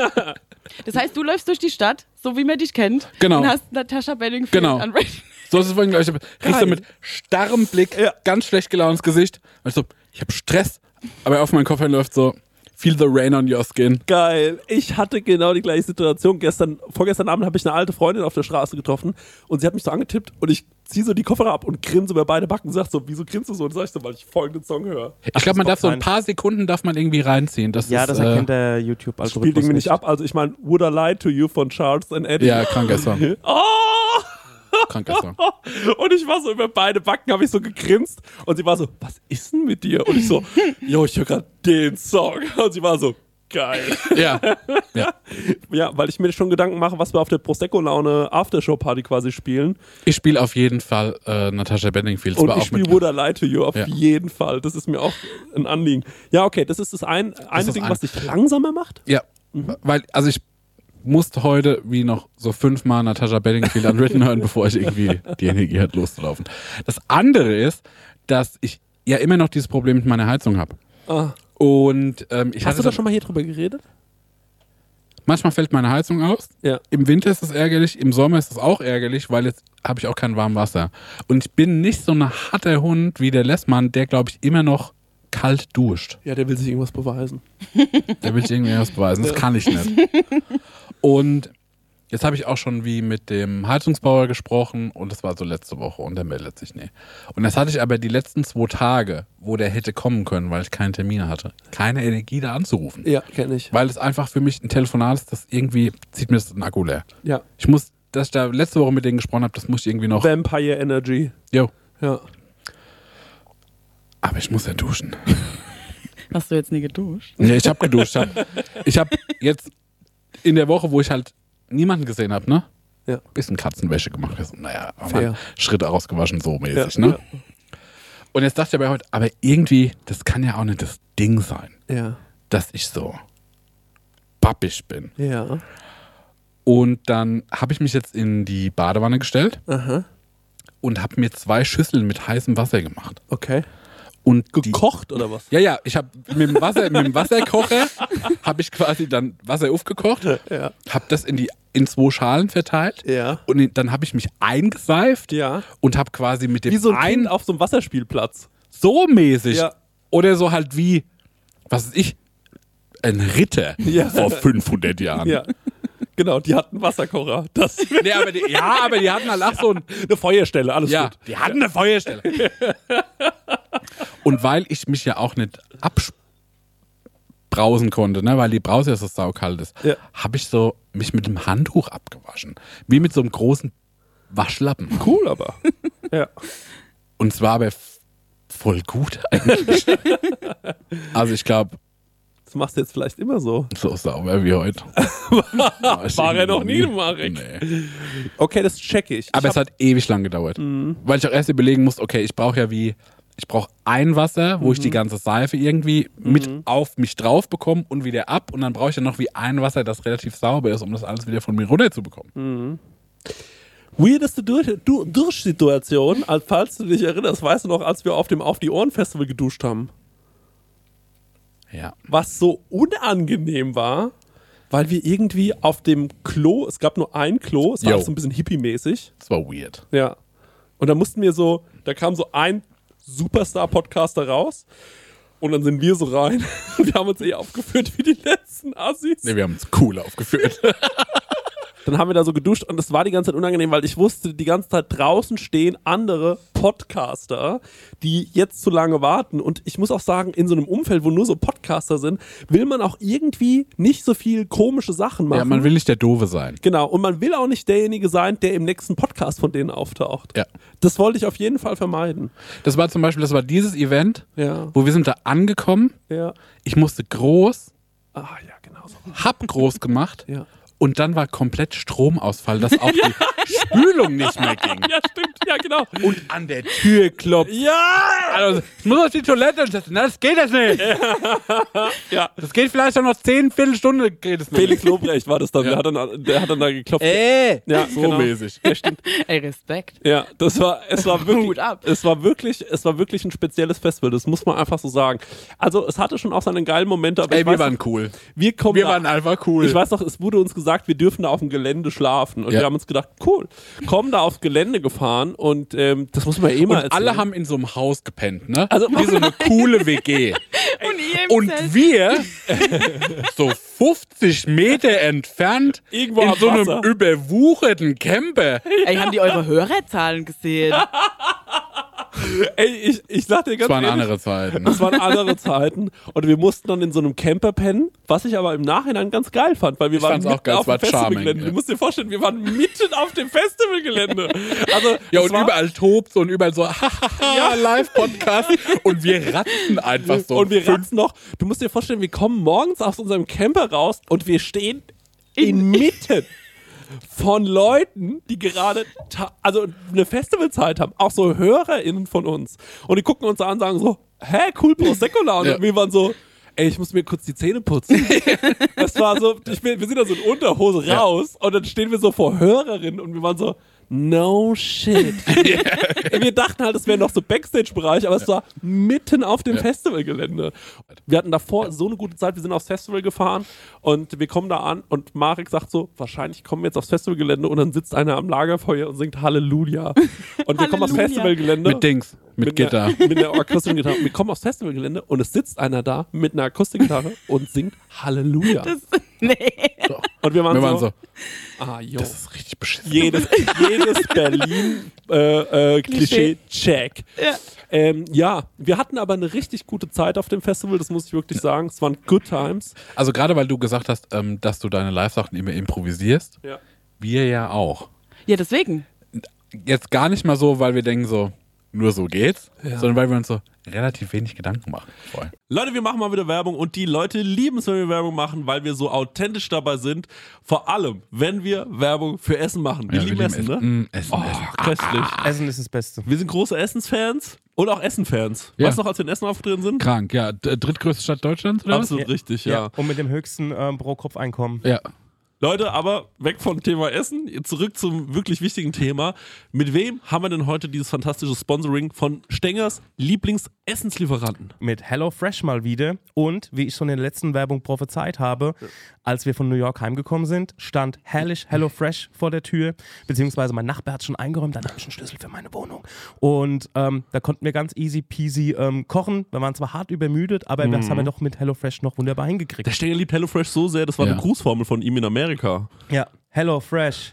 Das heißt, du läufst durch die Stadt, so wie man dich kennt, Genau. und hast Natasha Bedingfield Genau. an Radio. So ist es vorhin gleich. Kriegst du mit starrem Blick, Ja. ganz schlecht gelauntes Gesicht. Und ich so, ich habe Stress. Aber auf meinen Kopf läuft so, feel the rain on your skin. Geil. Ich hatte genau die gleiche Situation. Vorgestern Abend habe ich eine alte Freundin auf der Straße getroffen und sie hat mich so angetippt und ich ziehe so die Kopfhörer ab und grinse über beide Backen und sag so, wieso grinst du so? Und sag ich so, weil ich folgenden Song höre. Ich glaube, man darf so ein rein. paar Sekunden darf man irgendwie reinziehen. Das Ja, ist, das erkennt der Spielt YouTube-Algorithmus irgendwie nicht ab. Also ich meine, Would I Lie to You von Charles and Eddie. Ja, kranker Song. Oh! Kranker Song. Und ich war so über beide Backen, habe ich so gegrinst. Und sie war so, was ist denn mit dir? Und ich so, yo, ich höre gerade den Song. Und sie war so, geil. Ja. Ja. Ja, weil ich mir schon Gedanken mache, was wir auf der Prosecco-Laune Aftershow-Party quasi spielen. Ich spiele auf jeden Fall Natasha Bedingfield. Und zwar ich auch mit. spiele Would I Lie to You auf Ja. jeden Fall. Das ist mir auch ein Anliegen. Ja, okay, das ist das eine das Ding, eine. was dich langsamer macht. Ja. Weil, also ich musste heute wie noch so 5-mal Natasha Bedingfield Unwritten hören, bevor ich irgendwie die Energie hatte, loszulaufen. Das andere ist, dass ich ja immer noch dieses Problem mit meiner Heizung habe. Ah. Und ich Hast hatte du da schon mal hier drüber geredet? manchmal fällt meine Heizung aus. Ja. Im Winter ist das ärgerlich, im Sommer ist das auch ärgerlich, weil jetzt habe ich auch kein warmes Wasser. Und ich bin nicht so ein harter Hund wie der Lessmann, der, glaube ich, immer noch kalt duscht. Ja, der will sich irgendwas beweisen. Der will ich irgendwie was beweisen. Das kann ich nicht. Und jetzt habe ich auch schon wie mit dem Heizungsbauer gesprochen und das war so letzte Woche und der meldet sich nie. Und das hatte ich aber die letzten 2 Tage, wo der hätte kommen können, weil ich keinen Termin hatte. Keine Energie da anzurufen. Ja, kenne ich. Weil es einfach für mich ein Telefonat ist, das irgendwie zieht mir das den Akku leer. Ja. Ich muss, dass ich da letzte Woche mit denen gesprochen habe, das muss ich irgendwie noch. Vampire Energy. Jo. Ja. Aber ich muss ja duschen. Hast du jetzt nie geduscht? Nee, ich habe geduscht. Ich hab jetzt in der Woche, wo ich halt niemanden gesehen habe, ne? Ja. Bisschen Katzenwäsche gemacht. So, naja, Fair. Schritte ausgewaschen, so mäßig, Ja, ne? Und jetzt dachte ich aber heute, aber irgendwie, das kann ja auch nicht das Ding sein, Ja. dass ich so pappig bin. Ja. Und dann habe ich mich jetzt in die Badewanne gestellt und habe mir 2 Schüsseln mit heißem Wasser gemacht. Okay. Und Gekocht oder was? Ja, ich habe mit dem Wasserkocher habe ich quasi dann Wasser aufgekocht, Ja. habe das in 2 Schalen verteilt Ja. und dann habe ich mich eingeseift Ja. und habe quasi mit dem Wie so ein Kind auf so einem Wasserspielplatz. so mäßig Ja. oder so halt wie, was weiß ich, ein Ritter Ja. vor 500 Jahren. Ja. Genau, die hatten Wasserkocher. Das Nee, aber die hatten halt auch so ein, eine Feuerstelle, alles ja, gut. die hatten eine Feuerstelle. Und weil ich mich ja auch nicht abbrausen konnte, ne, weil die Brause ja so saukalt ist, Ja. habe ich so mich mit dem Handtuch abgewaschen. Wie mit so einem großen Waschlappen. Cool, aber. Ja. Und zwar aber voll gut eigentlich. Also ich glaube, Das machst du jetzt vielleicht immer so. so sauber wie heute. War er noch nie, Marek. Nee. Okay, das checke ich. Aber es hat ewig lang gedauert. Weil ich auch erst überlegen musste, okay, ich brauche ein Wasser, wo ich die ganze Seife irgendwie mit auf mich drauf bekomme und wieder ab. Und dann brauche ich ja noch wie ein Wasser, das relativ sauber ist, um das alles wieder von mir runter zu bekommen. Weirdeste Duschsituation, als falls du dich erinnerst, weißt du noch, als wir auf dem Auf die Ohren Festival geduscht haben, Ja. was so unangenehm war, weil wir irgendwie auf dem Klo, es gab nur ein Klo, es war Jo. alles so ein bisschen hippie-mäßig, Das war weird. ja. Und da da kam so ein Superstar-Podcaster raus und dann sind wir so rein. Wir haben uns aufgeführt wie die letzten Assis. Nee, wir haben uns cool aufgeführt. Dann haben wir da so geduscht und es war die ganze Zeit unangenehm, weil ich wusste, die ganze Zeit draußen stehen andere Podcaster, die jetzt zu lange warten. Und ich muss auch sagen, in so einem Umfeld, wo nur so Podcaster sind, will man auch irgendwie nicht so viel komische Sachen machen. Ja, man will nicht der Doofe sein. Genau, und man will auch nicht derjenige sein, der im nächsten Podcast von denen auftaucht. Ja. Das wollte ich auf jeden Fall vermeiden. Das war dieses Event, Ja, wo wir sind da angekommen. ja. Ich musste groß, Ah, ja, genau so. hab groß gemacht. Ja. Und dann war komplett Stromausfall, dass auch die Spülung nicht mehr ging. Ja, stimmt, ja, genau. Und an der Tür klopft. Ja! Also, ich muss auf die Toilette. Und das geht das nicht. Ja. Das geht vielleicht auch noch 10 Viertelstunde. Geht es noch Felix Lobrecht war das dann, Ja. der hat dann da geklopft. Ja, so genau. mäßig. Ja, stimmt. Ey, Respekt. Ja, es war wirklich, Hut ab. es war wirklich ein spezielles Festival, das muss man einfach so sagen. Also, es hatte schon auch seine geilen Momente, aber Ey, ich wir weiß waren noch, cool. wir kommen Wir da, waren einfach cool. ich weiß noch, es wurde uns gesagt, wir dürfen da auf dem Gelände schlafen und Ja. wir haben uns gedacht, cool, kommen da aufs Gelände gefahren und das muss man ja eh mal Und alle erzählen. haben in so einem Haus gepennt, ne? Also- wie so eine coole WG. Und ihr im Und Zelt. wir, so 50 Meter entfernt, Irgendwo in am so einem Wasser. überwucherten Camper. Ey, haben die eure Hörerzahlen gesehen? Ey, ich sag dir ganz Das waren ehrlich, andere Zeiten. das waren andere Zeiten und wir mussten dann in so einem Camper pennen, was ich aber im Nachhinein ganz geil fand, weil wir Ich waren fand's auch mitten geil, auf es war dem Festivalgelände. charming, ja. Du musst dir vorstellen, wir waren mitten auf dem Festivalgelände. Also, Ja, es und war, überall tobt's und überall so, hahaha, Live-Podcast. Und wir ratzen einfach so. und wir ratzen noch. Du musst dir vorstellen, wir kommen morgens aus unserem Camper raus und wir stehen inmitten von Leuten, die gerade also eine Festivalzeit haben, auch so HörerInnen von uns. Und die gucken uns an und sagen so, hä, cool, Prosecco-Laune. Ja. Und wir waren so, ey, ich muss mir kurz die Zähne putzen. Das war so, wir sind da so in Unterhose Ja. raus und dann stehen wir so vor HörerInnen und wir waren so, no shit. Wir dachten halt, es wäre noch so Backstage-Bereich, aber es war mitten auf dem Festivalgelände. Wir hatten davor so eine gute Zeit, wir sind aufs Festival gefahren und wir kommen da an und Marek sagt so, wahrscheinlich kommen wir jetzt aufs Festivalgelände und dann sitzt einer am Lagerfeuer und singt Halleluja. Und wir kommen aufs Halleluja. Festivalgelände. mit Dings, mit Gitter. Mit einer akustischen Gitarre. Wir kommen aufs Festivalgelände und es sitzt einer da mit einer Akustikgitarre und singt Halleluja. Nee. Und wir waren, Wir waren so, so, ah, jo. das ist richtig beschissen. Jedes Berlin-Klischee, check. Ja, wir hatten aber eine richtig gute Zeit auf dem Festival, das muss ich wirklich sagen. Es waren good times. Also gerade weil du gesagt hast, dass du deine Live-Sachen immer improvisierst, Ja. wir ja auch. Ja, deswegen. Jetzt gar nicht mal so, weil wir denken so, nur so geht's, sondern weil wir uns so relativ wenig Gedanken machen. Voll. Leute, wir machen mal wieder Werbung und die Leute lieben es, wenn wir Werbung machen, weil wir so authentisch dabei sind. Vor allem, wenn wir Werbung für Essen machen. Wir lieben Essen, ne? Essen, Oh, Essen. köstlich. Essen ist das Beste. Wir sind große Essensfans und auch Essenfans. Ja. Weißt du noch, als wir in Essen aufgetreten sind? Krank, ja. Drittgrößte Stadt Deutschlands, oder was? Absolut richtig, ja. Und mit dem höchsten Pro-Kopf-Einkommen. Ja. Leute, aber weg vom Thema Essen, zurück zum wirklich wichtigen Thema. Mit wem haben wir denn heute dieses fantastische Sponsoring von Stengers Lieblingsessenslieferanten? Mit HelloFresh mal wieder. Und wie ich schon in der letzten Werbung prophezeit habe, als wir von New York heimgekommen sind, stand herrlich HelloFresh vor der Tür, beziehungsweise mein Nachbar hat schon eingeräumt, dann habe ich einen Schlüssel für meine Wohnung. Und da konnten wir ganz easy peasy kochen. Wir waren zwar hart übermüdet, aber das haben wir doch mit HelloFresh noch wunderbar hingekriegt. Der Stenger liebt HelloFresh so sehr, das war eine Grußformel von ihm in Amerika. Ja, HelloFresh.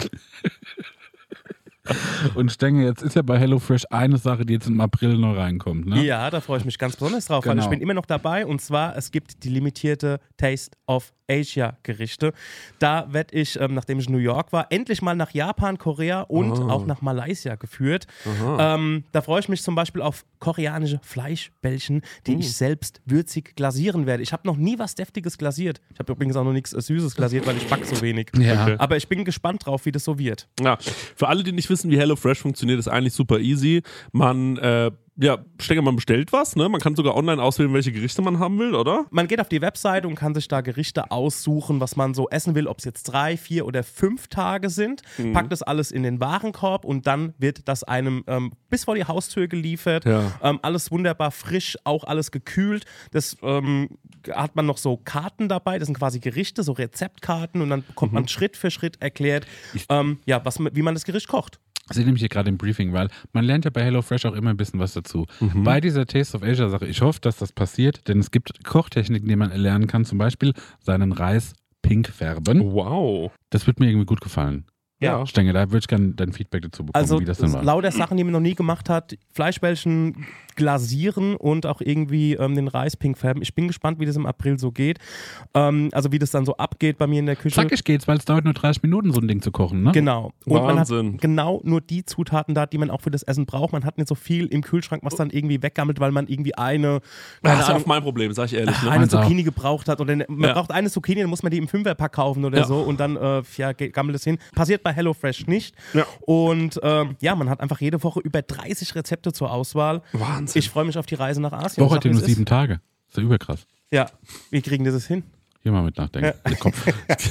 Und Stenger, jetzt ist ja bei HelloFresh eine Sache, die jetzt im April noch reinkommt, ne? Ja, da freue ich mich ganz besonders drauf, weil ich bin immer noch dabei. Und zwar, es gibt die limitierte Taste of Asia Gerichte. Da werde ich, nachdem ich in New York war, endlich mal nach Japan, Korea und auch nach Malaysia geführt. Da freue ich mich zum Beispiel auf koreanische Fleischbällchen, die ich selbst würzig glasieren werde. Ich habe noch nie was Deftiges glasiert. Ich habe übrigens auch noch nichts Süßes glasiert, weil ich backe so wenig. Ja. Okay. Aber ich bin gespannt drauf, wie das so wird. Ja, für alle, die nicht wissen, wie HelloFresh funktioniert, ist eigentlich super easy. Man Stenger, man bestellt was, ne? Man kann sogar online auswählen, welche Gerichte man haben will, oder? Man geht auf die Website und kann sich da Gerichte aussuchen, was man so essen will, ob es jetzt 3, 4 oder 5 Tage sind. Packt das alles in den Warenkorb und dann wird das einem bis vor die Haustür geliefert. Ja. Alles wunderbar frisch, auch alles gekühlt. Das hat man noch so Karten dabei, das sind quasi Gerichte, so Rezeptkarten und dann bekommt man Schritt für Schritt erklärt, wie man das Gericht kocht. Das sehe nämlich hier gerade im Briefing, weil man lernt ja bei HelloFresh auch immer ein bisschen was dazu. Bei dieser Taste of Asia Sache, ich hoffe, dass das passiert, denn es gibt Kochtechniken, die man lernen kann, zum Beispiel seinen Reis pink färben. Wow. Das wird mir irgendwie gut gefallen. Ja. Stenger, da würde ich gerne dein Feedback dazu bekommen, Also wie das denn war. lauter Sachen, die man noch nie gemacht hat, Fleischbällchen glasieren und auch irgendwie den Reis pink färben. Ich bin gespannt, wie das im April so geht. Also wie das dann so abgeht bei mir in der Küche. Zackig geht's, weil es dauert nur 30 Minuten, so ein Ding zu kochen, ne? Genau. Und Wahnsinn. man hat genau nur die Zutaten da, die man auch für das Essen braucht. Man hat nicht so viel im Kühlschrank, was dann irgendwie weggammelt, weil man irgendwie Das ist auch mein Problem, sag ich ehrlich. Ne? eine Zucchini gebraucht hat. Oder man braucht eine Zucchini, dann muss man die im Fünferpack kaufen oder so und dann gammelt es hin. Passiert bei HelloFresh nicht. Ja. Und man hat einfach jede Woche über 30 Rezepte zur Auswahl. Wahnsinn. Ich freue mich auf die Reise nach Asien. Woche hat Sag, nur wie es 7 Tage. Ist ja überkrass. Ja, wie kriegen die das hin? Hier mal mit nachdenken. Der Kopf.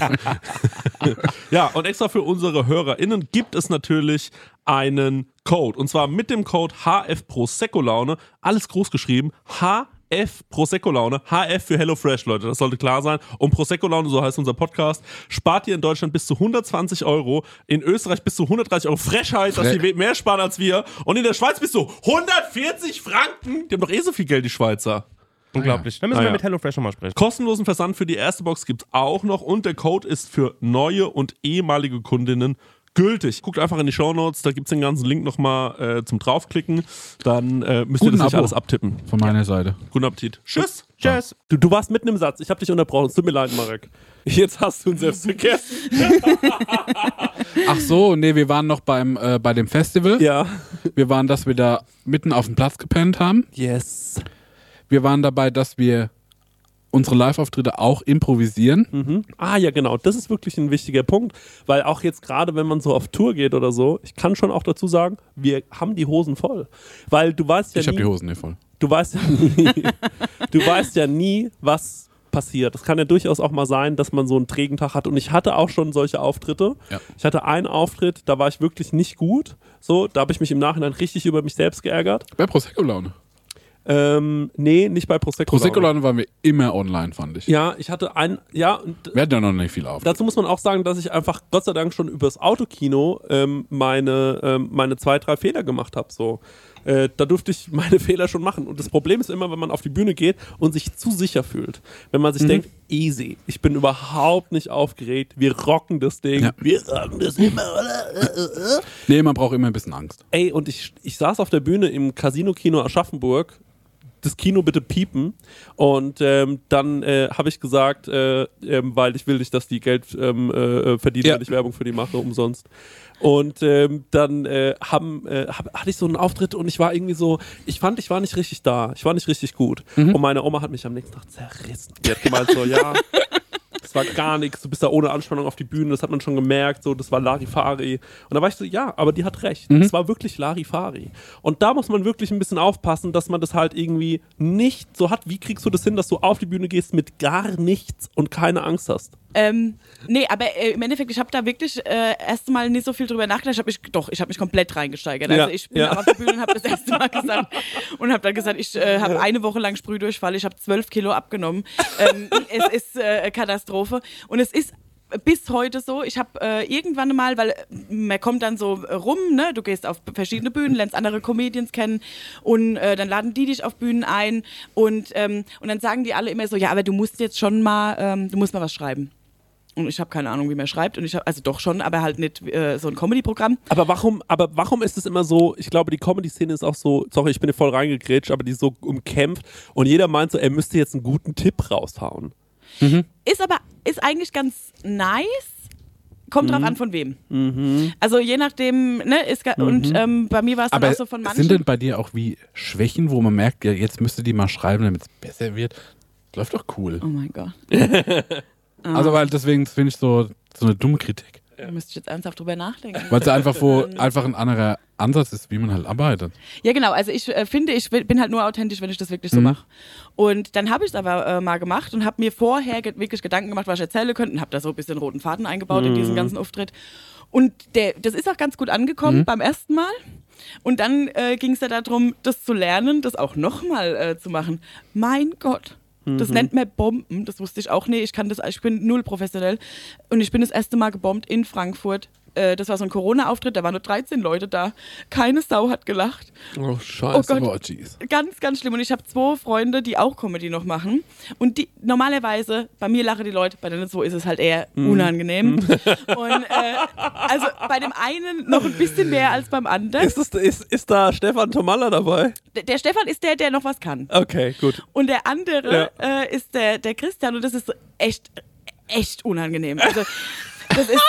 Ja, und extra für unsere HörerInnen gibt es natürlich einen Code. Und zwar mit dem Code HF Prosecco Laune, alles groß geschrieben, HF Prosecco Laune, HF für HelloFresh, Leute, das sollte klar sein. Und Prosecco Laune, so heißt unser Podcast, spart ihr in Deutschland bis zu 120 €, in Österreich bis zu 130 €. Frechheit, dass die mehr sparen als wir. Und in der Schweiz bis zu 140 Franken. Die haben doch eh so viel Geld, die Schweizer. Unglaublich. Dann müssen wir mit HelloFresh nochmal sprechen. Kostenlosen Versand für die erste Box gibt's auch noch und der Code ist für neue und ehemalige Kundinnen gültig. Guckt einfach in die Shownotes, da gibt's den ganzen Link nochmal zum draufklicken. Dann müsst ihr das nicht alles abtippen. Von meiner Seite. Guten Appetit. Tschüss. Tschüss. Du warst mitten im Satz. Ich habe dich unterbrochen. Es tut mir leid, Marek. Jetzt hast du uns selbst vergessen. Ach so, nee, wir waren noch bei dem Festival. Ja. Wir waren, dass wir da mitten auf dem Platz gepennt haben. Yes. Wir waren dabei, dass wir unsere Live-Auftritte auch improvisieren. Ah ja, genau. Das ist wirklich ein wichtiger Punkt, weil auch jetzt gerade, wenn man so auf Tour geht oder so, ich kann schon auch dazu sagen, wir haben die Hosen voll. Weil du weißt ja Ich habe die Hosen nicht voll. Du weißt ja nie, was passiert. Es kann ja durchaus auch mal sein, dass man so einen trägen Tag hat. Und ich hatte auch schon solche Auftritte. Ja. Ich hatte einen Auftritt, da war ich wirklich nicht gut. So, da habe ich mich im Nachhinein richtig über mich selbst geärgert. Bei Prosecco-Laune. Nee, nicht bei Prosecco. Prosecco-Laune waren wir immer online, fand ich. Ja, ich hatte einen, wir hatten ja noch nicht viel auf. Dazu muss man auch sagen, dass ich einfach Gott sei Dank schon übers Autokino meine 2, 3 Fehler gemacht habe. So. Da durfte ich meine Fehler schon machen. Und das Problem ist immer, wenn man auf die Bühne geht und sich zu sicher fühlt. Wenn man sich denkt, easy, ich bin überhaupt nicht aufgeregt, wir rocken das Ding, wir rocken das immer, oder? Nee, man braucht immer ein bisschen Angst. Ey, und ich saß auf der Bühne im Casino-Kino Aschaffenburg, das Kino bitte piepen. Und dann habe ich gesagt, weil ich will nicht, dass die Geld verdienen, wenn ich Werbung für die mache, umsonst. Und dann hatte ich so einen Auftritt und ich war irgendwie so, ich fand, ich war nicht richtig da. Ich war nicht richtig gut. Und meine Oma hat mich am nächsten Tag zerrissen. Die hat gemeint so, ja, das war gar nichts. Du bist da ohne Anspannung auf die Bühne, das hat man schon gemerkt. So, das war Larifari. Und da war ich so, ja, aber die hat recht. Das war wirklich Larifari. Und da muss man wirklich ein bisschen aufpassen, dass man das halt irgendwie nicht so hat. Wie kriegst du das hin, dass du auf die Bühne gehst mit gar nichts und keine Angst hast? Nee, aber im Endeffekt, ich habe da wirklich erst mal nicht so viel drüber nachgedacht. Ich habe mich komplett reingesteigert. Also ich bin auf der Bühne und habe das erste Mal gesagt und habe dann gesagt, ich habe eine Woche lang Sprühdurchfall, ich habe 12 Kilo abgenommen. Es ist Katastrophe und es ist bis heute so, ich habe irgendwann mal, weil man kommt dann so rum, ne? Du gehst auf verschiedene Bühnen, lernst andere Comedians kennen und dann laden die dich auf Bühnen ein und dann sagen die alle immer so, ja, aber du musst jetzt schon mal, du musst mal was schreiben. Und ich habe keine Ahnung, wie man schreibt und ich habe, also doch schon, aber halt nicht so ein Comedy-Programm. Aber warum ist es immer so, ich glaube, die Comedy-Szene ist auch so, sorry, ich bin hier voll reingegrätscht, aber die ist so umkämpft und jeder meint so, er müsste jetzt einen guten Tipp raushauen. Ist eigentlich ganz nice. Kommt drauf an, von wem. Also je nachdem, ne, und bei mir war es dann auch so von manchen. Sind denn bei dir auch wie Schwächen, wo man merkt, ja, jetzt müsste die mal schreiben, damit es besser wird? Das läuft doch cool. Oh mein Gott. Also weil deswegen finde ich so eine dumme Kritik. Da müsste ich jetzt ernsthaft drüber nachdenken. Weil es einfach ein anderer Ansatz ist, wie man halt arbeitet. Ja, genau. Also ich finde, ich bin halt nur authentisch, wenn ich das wirklich so mache. Und dann habe ich es aber mal gemacht und habe mir vorher wirklich Gedanken gemacht, was ich erzählen könnte und habe da so ein bisschen roten Faden eingebaut in diesen ganzen Auftritt. Und das ist auch ganz gut angekommen beim ersten Mal. Und dann ging es ja darum, das zu lernen, das auch nochmal zu machen. Mein Gott. Das nennt man Bomben, das wusste ich auch nicht. Ich bin null professionell. Und ich bin das erste Mal gebombt in Frankfurt. Das war so ein Corona-Auftritt, da waren nur 13 Leute da. Keine Sau hat gelacht. Oh, scheiße. Oh Gott, ganz, ganz schlimm. Und ich habe 2 Freunde, die auch Comedy noch machen. Und die normalerweise, bei mir lachen die Leute, bei denen so ist es halt eher unangenehm. Und also bei dem einen noch ein bisschen mehr als beim anderen. Ist da Stefan Tomalla dabei? Der Stefan ist der noch was kann. Okay, gut. Und der andere ist der Christian und das ist echt unangenehm. Also das ist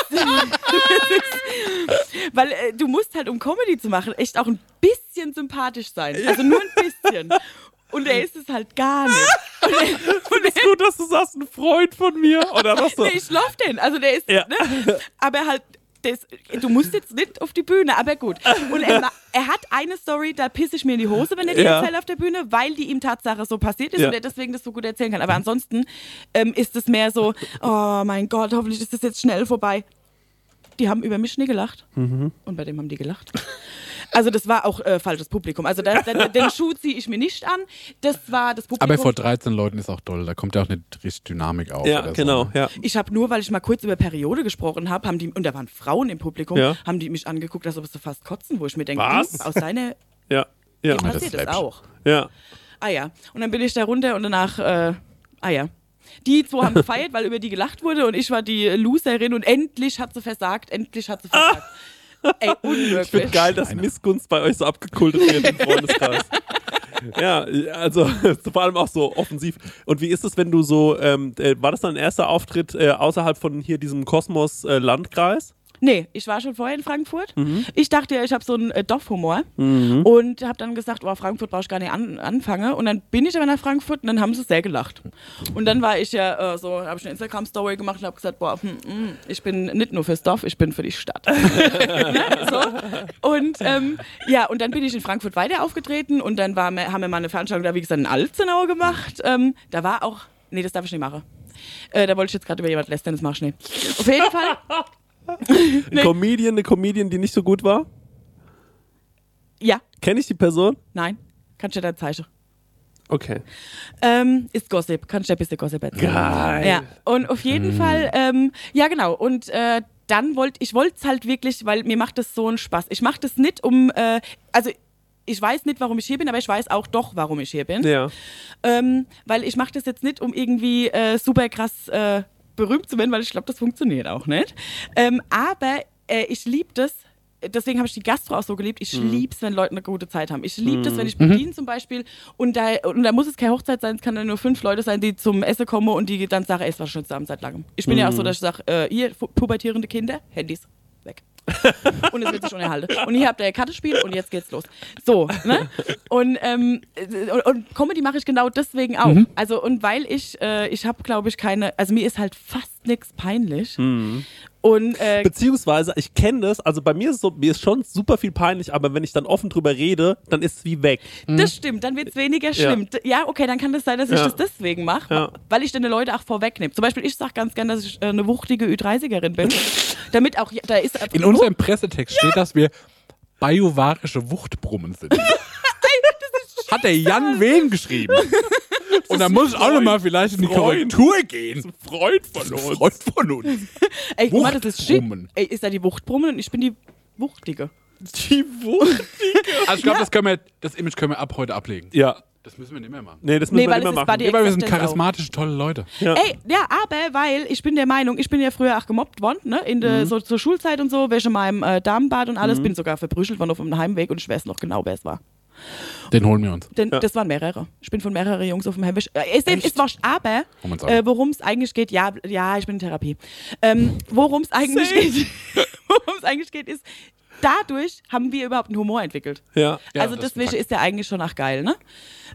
weil du musst halt, um Comedy zu machen, echt auch ein bisschen sympathisch sein. Also nur ein bisschen. Und er ist es halt gar nicht. Und ist gut, dass du sagst, ein Freund von mir. Oder was so? Nee, ich love den. Also der ist, ne? Aber halt, du musst jetzt nicht auf die Bühne, aber gut. Und er hat eine Story, da pisse ich mir in die Hose, wenn er die erzählt auf der Bühne, weil die ihm Tatsache so passiert ist und er deswegen das so gut erzählen kann. Aber ansonsten ist es mehr so, oh mein Gott, hoffentlich ist das jetzt schnell vorbei. Die haben über mich nie gelacht. Und bei dem haben die gelacht. Also das war auch falsches Publikum. Also den Schuh ziehe ich mir nicht an. Das war das Publikum. Aber vor 13 Leuten ist auch toll. Da kommt ja auch eine richtig Dynamik auf. Ja, oder genau. So. Ja. Ich habe nur, weil ich mal kurz über Periode gesprochen habe, und da waren Frauen im Publikum, haben die mich angeguckt, als ob sie fast kotzen, wo ich mir denke, Was? Aus seiner Ja. dem passiert das auch. Ja. Ah ja. Und dann bin ich da runter und danach, Die 2 haben gefeiert, weil über die gelacht wurde und ich war die Loserin und endlich hat sie versagt. Ey, unmöglich. Ich finde geil, dass Missgunst bei euch so abgekultet wird im Freundeskreis. Ja, also vor allem auch so offensiv. Und wie ist es, wenn du so, war das dein erster Auftritt außerhalb von hier diesem Kosmos-Landkreis? Nee, ich war schon vorher in Frankfurt. Ich dachte ja, ich habe so einen Dorfhumor und habe dann gesagt, oh, Frankfurt brauche ich gar nicht anfangen. Und dann bin ich aber nach Frankfurt und dann haben sie sehr gelacht. Und dann war ich ja habe ich eine Instagram-Story gemacht und habe gesagt, boah, ich bin nicht nur fürs Dorf, ich bin für die Stadt. So. Und und dann bin ich in Frankfurt weiter aufgetreten und dann haben wir mal eine Veranstaltung da, wie gesagt, in Alzenau gemacht. Da war auch, nee, das darf ich nicht machen. Da wollte ich jetzt gerade über jemand lästern, das mache ich nicht. Auf jeden Fall. Eine Comedian, die nicht so gut war? Ja. Kenne ich die Person? Nein. Kannst du dir da zeigen? Okay. Ist Gossip. Kannst du dir ein bisschen Gossip erzählen? Geil. Ja. Und auf jeden Fall, ja genau. Und dann wollte es halt wirklich, weil mir macht das so einen Spaß. Ich mache das nicht ich weiß nicht, warum ich hier bin, aber ich weiß auch doch, warum ich hier bin. Ja. Weil ich mache das jetzt nicht, um irgendwie super krass berühmt zu werden, weil ich glaube, das funktioniert auch nicht. Aber ich liebe das, deswegen habe ich die Gastro auch so geliebt, ich liebe es, wenn Leute eine gute Zeit haben. Ich liebe das, wenn ich bediene zum Beispiel und da muss es keine Hochzeit sein, es kann dann nur 5 Leute sein, die zum Essen kommen und die dann sagen, es war schon zusammen seit langem. Ich bin ja auch so, dass ich sage, hier, pubertierende Kinder, Handys weg. Und es wird sich unterhalten. Und hier habt ihr Kartenspiel und jetzt geht's los. So, ne? Und Comedy mache ich genau deswegen auch. Also, und weil ich habe, glaube ich, also mir ist halt fast nichts peinlich. Und, Beziehungsweise, ich kenne das, also bei mir ist es so, mir ist schon super viel peinlich, aber wenn ich dann offen drüber rede, dann ist es wie weg. das stimmt, dann wird es weniger schlimm. Ja, okay, dann kann das sein, dass ich das deswegen mache, weil ich dann die Leute auch vorwegnehme. Zum Beispiel, ich sage ganz gern, dass ich eine wuchtige Ü30erin bin. Damit auch, da ist In unserem Pressetext steht, dass wir bajuwarische Wuchtbrummen sind. Hat der Jan Wehn geschrieben. Und da muss ich auch nochmal vielleicht in die Korrektur gehen. Das ist ein Freund von uns. Freund von uns. Ey, guck mal, das ist shit. Wuchtbrummen. Ey, ist da die Wuchtbrummen und ich bin die Wuchtige. Die Wucht. Also ich glaube, das Image können wir ab heute ablegen. Ja. Das müssen wir nicht mehr machen. Nee, das müssen wir weil nicht mehr es ist machen. Body Weil wir sind Acceptance charismatische, tolle Leute. Ja. Ey, ja, aber weil ich bin der Meinung, ich bin ja früher auch gemobbt worden, ne, in der so zur Schulzeit und so, wäre in meinem Damenbad und alles, bin sogar verprügelt worden auf dem Heimweg und ich weiß noch genau, wer es war. Den holen wir uns. Denn das waren mehrere. Ich bin von mehreren Jungs auf dem Heimweg. Ist wurscht, aber worum es eigentlich geht, ja, ich bin in Therapie. Worum es eigentlich geht, ist, dadurch haben wir überhaupt einen Humor entwickelt. Ja. Also das deswegen ist ja eigentlich schon auch geil, ne?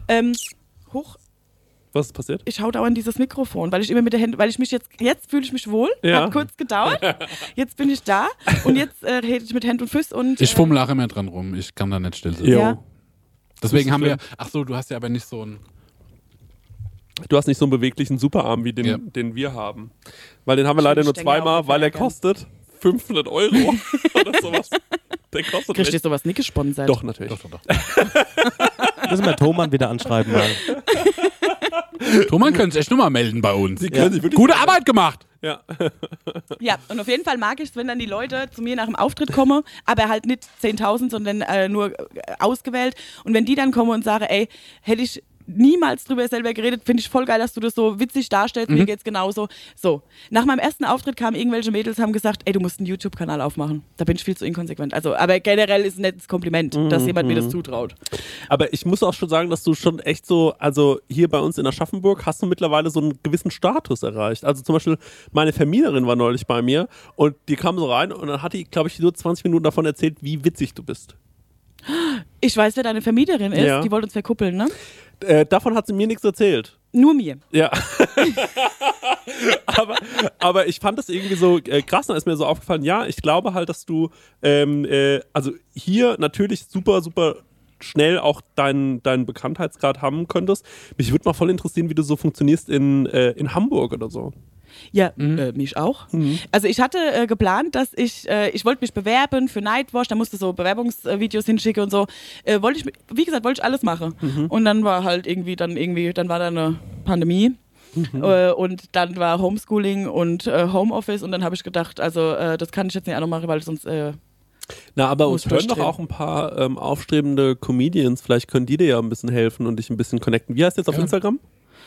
Was ist passiert? Ich hau dauernd dieses Mikrofon, weil ich immer mit der Hände, weil ich mich jetzt fühle ich mich wohl, hat kurz gedauert, jetzt bin ich da und jetzt rede ich mit Händen und Füßen und... Ich fummel auch immer dran rum. Ich kann da nicht still sitzen. Jo. Ja. Deswegen haben wir... Ach so, du hast ja aber nicht so ein... Du hast nicht so einen beweglichen Superarm wie den wir haben. Weil den haben wir leider nur Stänger zweimal, auf die weil er Finger. kostet 500 € oder sowas. Der kostet Kriegst du echt. sowas nicht gesponsert? Doch, natürlich. Doch. Müssen wir Thomann wieder anschreiben mal. Thomann könnte sich echt nochmal melden bei uns. Sie können sich wirklich Gute Arbeit gemacht! Ja. Ja, und auf jeden Fall mag ich es, wenn dann die Leute zu mir nach dem Auftritt kommen, aber halt nicht 10.000, sondern nur ausgewählt. Und wenn die dann kommen und sagen, ey, hätte ich niemals drüber selber geredet, finde ich voll geil, dass du das so witzig darstellst, mir geht's genauso. So, nach meinem ersten Auftritt kamen irgendwelche Mädels, haben gesagt, ey, du musst einen YouTube-Kanal aufmachen. Da bin ich viel zu inkonsequent. Also, aber generell ist ein nettes Kompliment, dass jemand mir das zutraut. Aber ich muss auch schon sagen, dass du schon echt so, also hier bei uns in Aschaffenburg hast du mittlerweile so einen gewissen Status erreicht. Also zum Beispiel meine Vermieterin war neulich bei mir und die kam so rein und dann hat die, glaube ich, nur 20 Minuten davon erzählt, wie witzig du bist. Ich weiß, wer deine Vermieterin ist. Ja. Die wollte uns verkuppeln, ne? Davon hat sie mir nichts erzählt. Nur mir. Ja. aber ich fand das irgendwie so krass, dann ist mir so aufgefallen, ja, ich glaube halt, dass du also hier natürlich super, super schnell auch deinen Bekanntheitsgrad haben könntest. Mich würde mal voll interessieren, wie du so funktionierst in Hamburg oder so. Ja, mich auch. Also ich hatte geplant, dass ich wollte mich bewerben für Nightwash, da musste so Bewerbungsvideos hinschicken und so. Wollte ich alles machen. Und dann war halt dann war da eine Pandemie. Und dann war Homeschooling und Homeoffice und dann habe ich gedacht, also das kann ich jetzt nicht auch noch machen, weil sonst Na, aber muss uns hören doch durchdrehen. auch ein paar aufstrebende Comedians, vielleicht können die dir ja ein bisschen helfen und dich ein bisschen connecten. Wie heißt jetzt auf Instagram?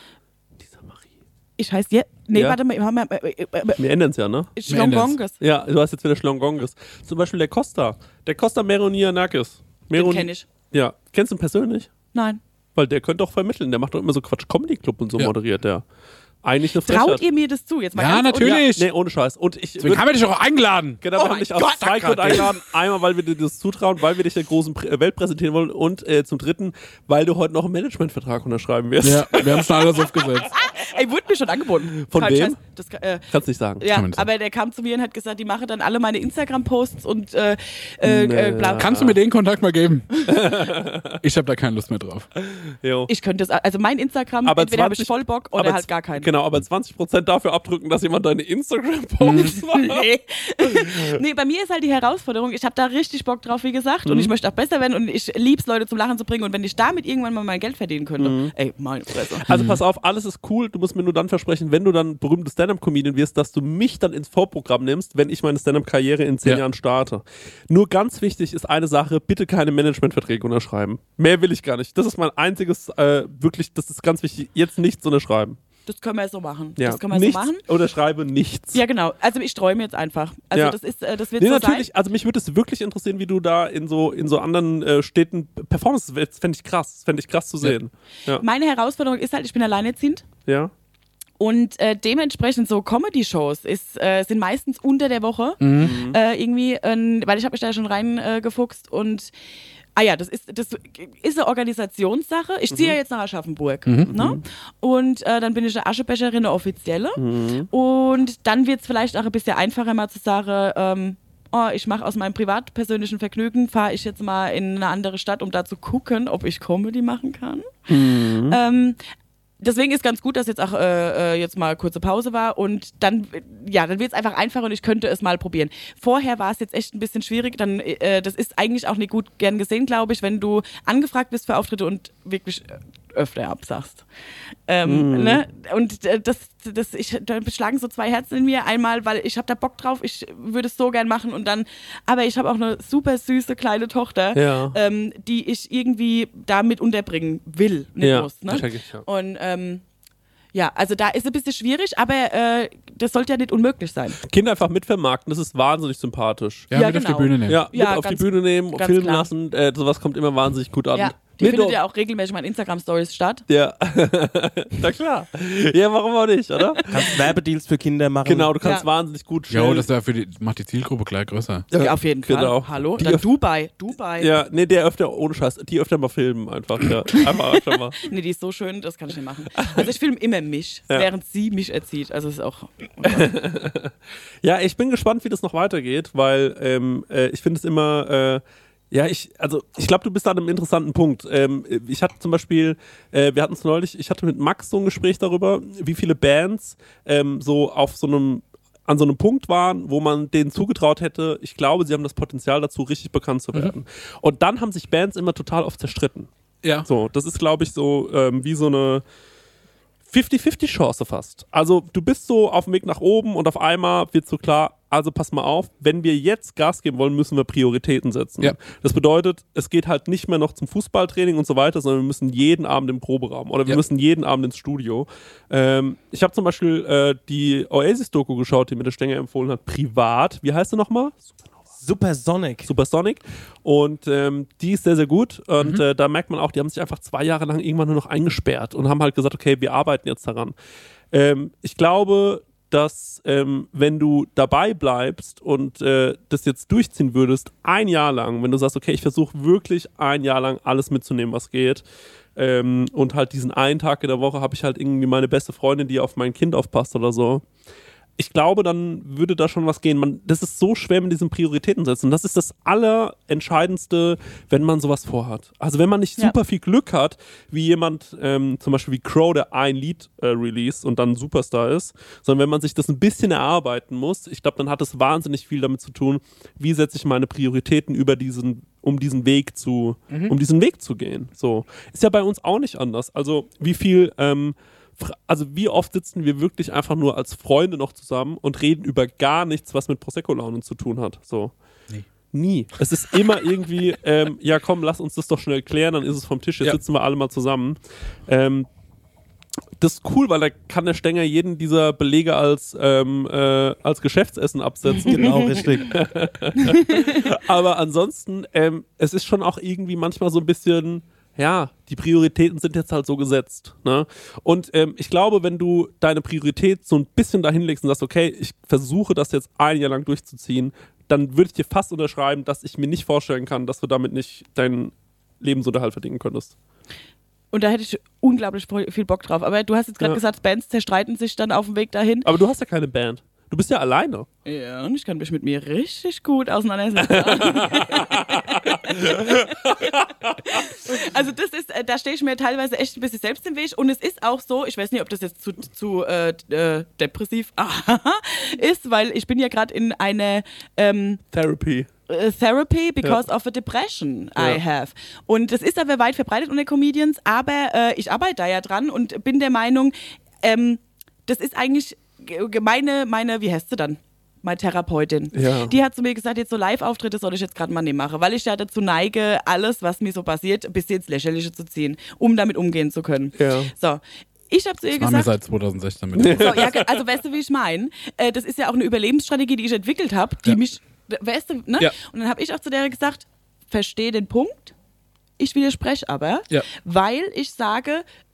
ich heiße jetzt, nee, Ja. warte mal, Wir ändern es ja, ne? Schlongonges. Ja, du hast jetzt wieder Schlongonges. Zum Beispiel der Costa Meronianakis. Den kenne ich. Ja, kennst du ihn persönlich? Nein. Weil der könnte auch vermitteln. Der macht doch immer so Quatsch Comedy Club und so Ja. moderiert der. Eigentlich eine Traut Frechheit. ihr mir das zu? Jetzt mal Ja, ganz natürlich. Nee, ohne Scheiß. Und ich Deswegen haben wir dich auch eingeladen. Genau, wir haben dich aus zwei Gründen eingeladen. Einmal, weil wir dir das zutrauen, weil wir dich der großen Welt präsentieren wollen und zum Dritten, weil du heute noch einen Managementvertrag unterschreiben wirst. Ja, wir haben schon alles aufgesetzt. Ey, wurde mir schon angeboten. Von Kein wem? Scheiß. Das, Kannst nicht sagen. ja, Kann man nicht sagen. aber der kam zu mir und hat gesagt, die mache dann alle meine Instagram-Posts und bla. Kannst du mir den Kontakt mal geben? Ich habe da keine Lust mehr drauf. Jo. Ich könnte das, also mein Instagram, Aber entweder habe ich 20 voll Bock oder halt gar keinen. Genau, aber 20% dafür abdrücken, dass jemand deine Instagram-Posts macht. Nee. Nee, bei mir ist halt die Herausforderung, ich habe da richtig Bock drauf, wie gesagt, und ich möchte auch besser werden und ich lieb's, Leute zum Lachen zu bringen und wenn ich damit irgendwann mal mein Geld verdienen könnte, ey, meine Fresse. Also pass auf, alles ist cool. Du musst mir nur dann versprechen, wenn du dann berühmte Stand-Up-Comedian wirst, dass du mich dann ins Vorprogramm nimmst, wenn ich meine Stand-Up-Karriere in 10 Jahren starte. Nur ganz wichtig ist eine Sache, bitte keine Managementverträge unterschreiben. Mehr will ich gar nicht. Das ist mein einziges, wirklich, das ist ganz wichtig, jetzt nichts unterschreiben. Das können wir so machen. Ja. Das können wir nichts so machen. Unterschreibe nichts. Ja, genau. Also ich träume jetzt einfach. Also Ja. das wird Nee, so natürlich, sein. also mich würde es wirklich interessieren, wie du da in so anderen Städten performst. Das fände ich krass. Das fände ich krass zu sehen. Ja. Meine Herausforderung ist halt, ich bin alleinerziehend. Ja. Und dementsprechend so Comedy-Shows sind meistens unter der Woche irgendwie, weil ich habe mich da schon reingefuchst und das ist eine Organisationssache. Ich ziehe ja jetzt nach Aschaffenburg. Ne? Und dann bin ich eine Aschebecherin, eine offizielle. Und dann wird es vielleicht auch ein bisschen einfacher, mal zu sagen, ich mache aus meinem privat-persönlichen Vergnügen, fahre ich jetzt mal in eine andere Stadt, um da zu gucken, ob ich Comedy machen kann. Deswegen ist ganz gut, dass jetzt auch jetzt mal kurze Pause war und dann wird es einfach einfacher und ich könnte es mal probieren. Vorher war es jetzt echt ein bisschen schwierig, das ist eigentlich auch nicht gut gern gesehen, glaube ich, wenn du angefragt bist für Auftritte und wirklich öfter absagst. Ne? Und da beschlagen so zwei Herzen in mir. Einmal, weil ich habe da Bock drauf, ich würde es so gern machen und dann, aber ich habe auch eine super süße kleine Tochter, die ich irgendwie damit unterbringen will, nicht muss. Ne? Und also da ist es ein bisschen schwierig, aber das sollte ja nicht unmöglich sein. Kinder einfach mitvermarkten, das ist wahnsinnig sympathisch. Ja, mit auf die Bühne nehmen. Ja, mit auf die Bühne nehmen, filmen lassen, sowas kommt immer wahnsinnig gut an. Ja. Die findet ja auch regelmäßig mal in Instagram-Stories statt. Ja, na klar. Ja, warum auch nicht, oder? Du kannst Werbedeals für Kinder machen. Genau, du kannst wahnsinnig gut schnell. Ja, das macht die Zielgruppe gleich größer. Ja, auf jeden Fall. Hallo? Dann Dubai. Ja, nee, der öfter, ohne Scheiß, die öfter mal filmen einfach, ja. Einfach öfter mal. Nee, die ist so schön, das kann ich nicht machen. Also ich filme immer mich, während sie mich erzieht. Also ist auch... Ja, ich bin gespannt, wie das noch weitergeht, weil ich finde es immer... ich glaube, du bist an einem interessanten Punkt. Ich hatte zum Beispiel, wir hatten es neulich, ich hatte mit Max so ein Gespräch darüber, wie viele Bands so auf so einem, an so einem Punkt waren, wo man denen zugetraut hätte, ich glaube, sie haben das Potenzial dazu, richtig bekannt zu werden. Und dann haben sich Bands immer total oft zerstritten. Ja. So, das ist, glaube ich, so wie so eine 50-50 Chance fast. Also du bist so auf dem Weg nach oben und auf einmal wird so klar, also pass mal auf, wenn wir jetzt Gas geben wollen, müssen wir Prioritäten setzen. Ja. Das bedeutet, es geht halt nicht mehr noch zum Fußballtraining und so weiter, sondern wir müssen jeden Abend im Proberaum oder wir müssen jeden Abend ins Studio. Ich habe zum Beispiel die Oasis-Doku geschaut, die mir der Stenger empfohlen hat, privat. Wie heißt sie nochmal? Supersonic. Und die ist sehr, sehr gut. Und da merkt man auch, die haben sich einfach 2 Jahre lang irgendwann nur noch eingesperrt und haben halt gesagt, okay, wir arbeiten jetzt daran. Ich glaube, dass wenn du dabei bleibst und das jetzt durchziehen würdest, 1 Jahr lang, wenn du sagst, okay, ich versuche wirklich 1 Jahr lang alles mitzunehmen, was geht, und halt diesen einen Tag in der Woche habe ich halt irgendwie meine beste Freundin, die auf mein Kind aufpasst oder so. Ich glaube, dann würde da schon was gehen. Das ist so schwer mit diesen Prioritäten setzen. Das ist das Allerentscheidendste, wenn man sowas vorhat. Also wenn man nicht super viel Glück hat, wie jemand, zum Beispiel wie Crow, der ein Lied release und dann Superstar ist, sondern wenn man sich das ein bisschen erarbeiten muss, ich glaube, dann hat es wahnsinnig viel damit zu tun, wie setze ich meine Prioritäten um diesen Weg zu gehen. So. Ist ja bei uns auch nicht anders. Also wie oft sitzen wir wirklich einfach nur als Freunde noch zusammen und reden über gar nichts, was mit Prosecco-Launen zu tun hat. So. Nee. Nie. Es ist immer irgendwie, ja komm, lass uns das doch schnell klären, dann ist es vom Tisch, jetzt sitzen wir alle mal zusammen. Das ist cool, weil da kann der Stenger jeden dieser Belege als Geschäftsessen absetzen. Genau, richtig. Aber ansonsten, es ist schon auch irgendwie manchmal so ein bisschen... Ja, die Prioritäten sind jetzt halt so gesetzt. Ne? Und ich glaube, wenn du deine Priorität so ein bisschen dahin legst und sagst, okay, ich versuche das jetzt 1 Jahr lang durchzuziehen, dann würde ich dir fast unterschreiben, dass ich mir nicht vorstellen kann, dass du damit nicht deinen Lebensunterhalt verdienen könntest. Und da hätte ich unglaublich viel Bock drauf. Aber du hast jetzt gerade gesagt, Bands zerstreiten sich dann auf dem Weg dahin. Aber du hast ja keine Band. Du bist ja alleine. Ja, und ich kann mich mit mir richtig gut auseinandersetzen. Also da stehe ich mir teilweise echt ein bisschen selbst im Weg. Und es ist auch so, ich weiß nicht, ob das jetzt zu depressiv ist, weil ich bin ja gerade in einer Therapy because of a depression I have. Und das ist aber weit verbreitet unter Comedians, aber ich arbeite da ja dran und bin der Meinung, das ist eigentlich meine, wie heißt sie dann? Meine Therapeutin. Ja. Die hat zu mir gesagt, jetzt so Live-Auftritte soll ich jetzt gerade mal nicht machen, weil ich ja dazu neige, alles, was mir so passiert, bis ins Lächerliche zu ziehen, um damit umgehen zu können. Ja. So. Ich habe zu ihr gesagt... Das seit 2016 mit. So, ja, also weißt du, wie ich meine? Das ist ja auch eine Überlebensstrategie, die ich entwickelt habe, die mich... Weißt du, ne? Ja. Und dann habe ich auch zu der gesagt, verstehe den Punkt, ich widerspreche aber, weil ich sage...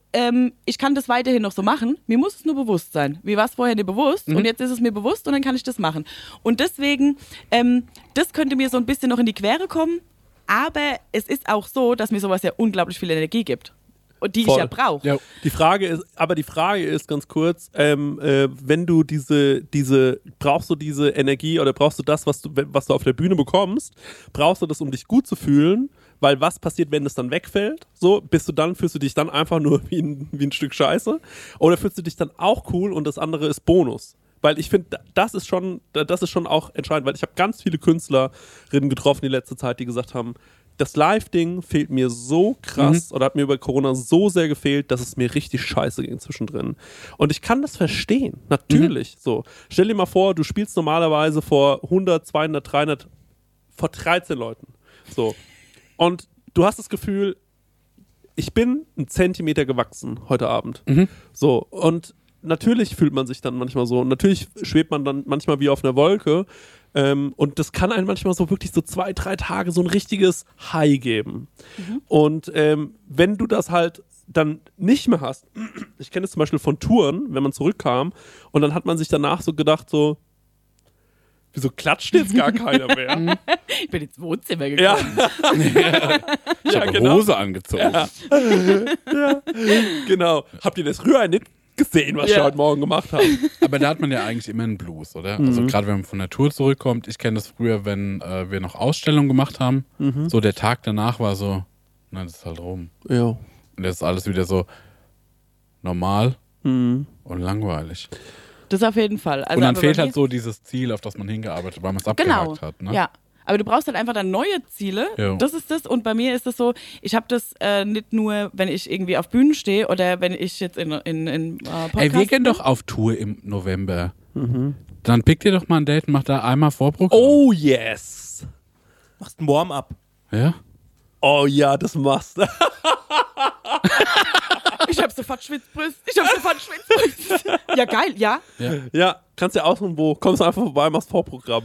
ich kann das weiterhin noch so machen, mir muss es nur bewusst sein. Mir war es vorher nicht bewusst und jetzt ist es mir bewusst und dann kann ich das machen. Und deswegen, das könnte mir so ein bisschen noch in die Quere kommen, aber es ist auch so, dass mir sowas ja unglaublich viel Energie gibt. Und die Voll. ich ja brauche. Ja. Die Frage ist ganz kurz, wenn du brauchst du diese Energie oder brauchst du das, was du auf der Bühne bekommst, brauchst du das, um dich gut zu fühlen, weil was passiert, wenn das dann wegfällt? So, fühlst du dich dann einfach nur wie ein Stück Scheiße? Oder fühlst du dich dann auch cool und das andere ist Bonus? Weil ich finde, das ist schon auch entscheidend, weil ich habe ganz viele Künstlerinnen getroffen die letzte Zeit, die gesagt haben, das Live-Ding fehlt mir so krass oder hat mir über Corona so sehr gefehlt, dass es mir richtig scheiße ging zwischendrin. Und ich kann das verstehen, natürlich. So, stell dir mal vor, du spielst normalerweise vor 100, 200, 300, vor 13 Leuten. So. Und du hast das Gefühl, ich bin 1 Zentimeter gewachsen heute Abend. So, und natürlich fühlt man sich dann manchmal so. Und natürlich schwebt man dann manchmal wie auf einer Wolke. Und das kann einem manchmal so wirklich so 2, 3 Tage so ein richtiges High geben. Und wenn du das halt dann nicht mehr hast, ich kenne es zum Beispiel von Touren, wenn man zurückkam und dann hat man sich danach so gedacht so, wieso klatscht jetzt gar keiner mehr? Ich bin ins Wohnzimmer gekommen. Ich habe eine Hose angezogen. Ja, genau. Habt ihr das früher nicht gesehen, was ich heute Morgen gemacht habe? Aber da hat man ja eigentlich immer einen Blues, oder? Also gerade wenn man von der Tour zurückkommt. Ich kenne das früher, wenn wir noch Ausstellungen gemacht haben. So der Tag danach war so, na, das ist halt rum. Ja. Und jetzt ist alles wieder so normal und langweilig. Das auf jeden Fall. Also, und dann aber fehlt bei halt mir- so dieses Ziel, auf das man hingearbeitet hat, weil man es Genau, abgehakt hat. Ne? ja. Aber du brauchst halt einfach dann neue Ziele. Ja. Das ist das. Und bei mir ist es so, ich habe das nicht nur, wenn ich irgendwie auf Bühnen stehe oder wenn ich jetzt in Podcast Ey, wir gehen bin. doch auf Tour im November. Dann pickt ihr doch mal ein Date und macht da einmal Vorprogramm. Oh yes. Machst ein Warm-up. Ja? Oh ja, das machst du. Ich hab sofort Schwitzbrüste. Ja, geil, ja. Ja, kannst ja aussuchen, wo. Kommst einfach vorbei, machst Vorprogramm.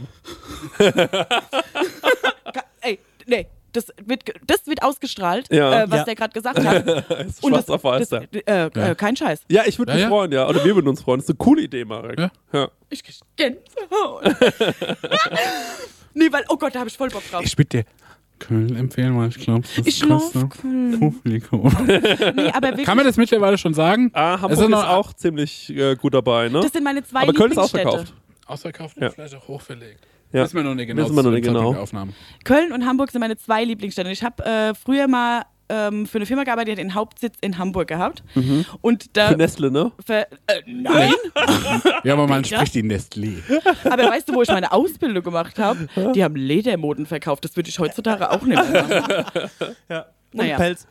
Ey, nee. Das wird ausgestrahlt, Ja. was Ja. der gerade gesagt hat. Ist schwarz auf weiß. Kein Scheiß. Ja, ich würde mich Ja. freuen, ja. Oder wir würden uns freuen. Das ist eine coole Idee, Marek. Ja. Ich krieg Gänsehaut. Nee, weil, oh Gott, da habe ich voll Bock drauf. Ich würde dir Köln empfehlen, weil ich glaube, das Ich lauf kostet Köln. Publikum. Nee, aber wirklich, Kann man das mittlerweile schon sagen? Hamburg Es ist noch auch ziemlich gut dabei, ne? das sind meine 2 Aber Köln ist Lieblingsstädte. ausverkauft. Ausverkauft Ja. und vielleicht auch hochverlegt. Ja. Wissen wir noch nicht genau. Wissen wir noch zu dem nicht genau. Zeitpunkt der Aufnahmen. Köln und Hamburg sind meine 2 Lieblingsstädte. Ich habe früher mal für eine Firma gearbeitet, die hat den Hauptsitz in Hamburg gehabt. Und da Für Nestle, ne? nein, Ja, aber man Ja. spricht die Nestlé. aber weißt du, wo ich meine Ausbildung gemacht habe? Die haben Ledermoden verkauft. Das würde ich heutzutage auch nicht mehr machen. Ja. Und Naja. Pelz.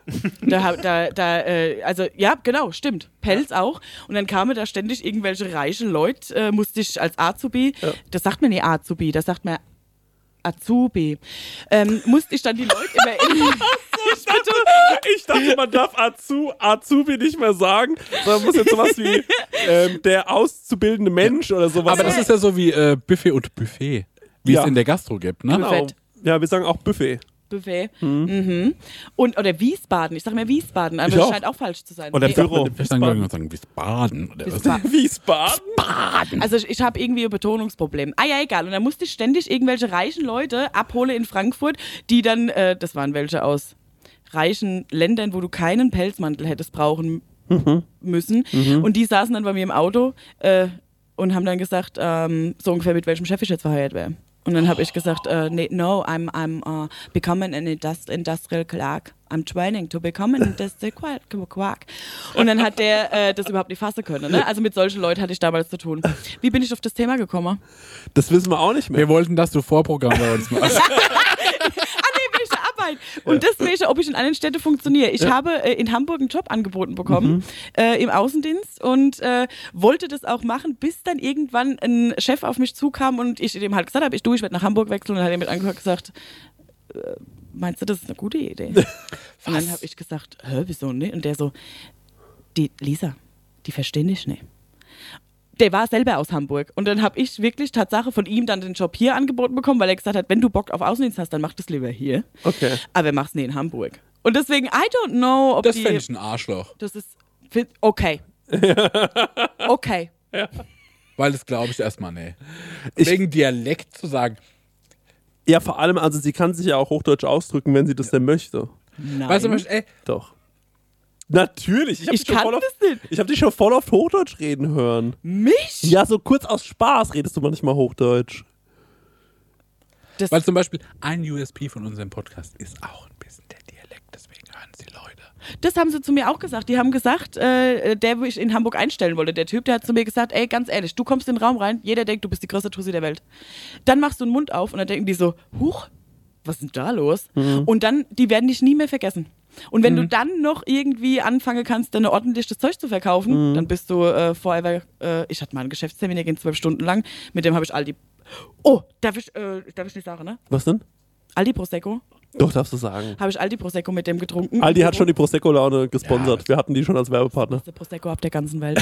Also ja, genau, stimmt. Pelz auch. Und dann kamen da ständig irgendwelche reichen Leute, musste ich als Azubi, das sagt man nicht Azubi, das sagt man Azubi, musste ich dann die Leute immer Ich dachte, man darf Azubi nicht mehr sagen, sondern muss jetzt sowas wie der auszubildende Mensch oder sowas. Aber das ist ja so wie Buffet und Buffet, wie Ja. es in der Gastro gibt, ne? genau. Buffet. Ja, wir sagen auch Buffet. Buffet. Oder Wiesbaden. Ich sage mir Wiesbaden, aber Ich das auch. scheint auch falsch zu sein. Oder Nee. Büro. Ich dann glaube ich sagen Wiesbaden oder was. Wiesbaden. Wiesbaden? Also ich habe irgendwie ein Betonungsproblem. Ja, egal. Und dann musste ich ständig irgendwelche reichen Leute abholen in Frankfurt, die dann, das waren welche aus reichen Ländern, wo du keinen Pelzmantel hättest brauchen müssen. Und die saßen dann bei mir im Auto und haben dann gesagt, so ungefähr mit welchem Chef ich jetzt verheiratet wäre. Und dann habe ich gesagt, nee, no, I'm becoming an industrial clerk. I'm training to become an industrial clerk. Und dann hat der das überhaupt nicht fassen können. Ne? Also mit solchen Leuten hatte ich damals zu tun. Wie bin ich auf das Thema gekommen? Das wissen wir auch nicht mehr. Wir wollten, dass du Vorprogramm bei uns machst. Welche Arbeit? Und das welche, ob ich in anderen Städten funktioniere. Ich habe in Hamburg einen Job angeboten bekommen im Außendienst und wollte das auch machen, bis dann irgendwann ein Chef auf mich zukam und ich dem halt gesagt habe, ich werde nach Hamburg wechseln und dann hat er mit angehört gesagt, meinst du, das ist eine gute Idee? Und dann habe ich gesagt, wieso nicht? Und der so, die Lisa, die verstehen dich nicht. Der war selber aus Hamburg. Und dann habe ich wirklich Tatsache von ihm dann den Job hier angeboten bekommen, weil er gesagt hat, wenn du Bock auf Außendienst hast, dann mach das lieber hier. Okay. Aber mach's nicht in Hamburg. Und deswegen, I don't know, ob Das die... fände ich ein Arschloch. Das ist Okay. Okay. Weil das glaube ich erstmal, nee. Wegen Dialekt zu sagen. Ja, vor allem, also sie kann sich ja auch Hochdeutsch ausdrücken, wenn sie das denn möchte. Nein. Weißt du, ey, Doch. Natürlich. Ich kann das nicht. Ich habe dich schon voll oft Hochdeutsch reden hören. Mich? Ja, so kurz aus Spaß redest du manchmal Hochdeutsch. Das weil zum Beispiel ein USP von unserem Podcast ist auch ein bisschen der Dialekt, deswegen hören sie Leute. Das haben sie zu mir auch gesagt. Die haben gesagt, der, wo ich in Hamburg einstellen wollte, der Typ, der hat zu mir gesagt, ey, ganz ehrlich, du kommst in den Raum rein, jeder denkt, du bist die größte Tussi der Welt. Dann machst du den Mund auf und dann denken die so, huch, was ist denn da los? Und dann, die werden dich nie mehr vergessen. Und wenn du dann noch irgendwie anfangen kannst, dann ordentliches Zeug zu verkaufen, dann bist du forever, ich hatte mal einen Geschäftstermin, der ging 12 Stunden lang, mit dem habe ich Aldi, darf ich nicht sagen, ne? Was denn? Aldi Prosecco, Doch, darfst du sagen. habe ich Aldi Prosecco mit dem getrunken. Aldi hat schon die Prosecco-Laune gesponsert. Ja. Wir hatten die schon als Werbepartner. Der Prosecco ab der ganzen Welt.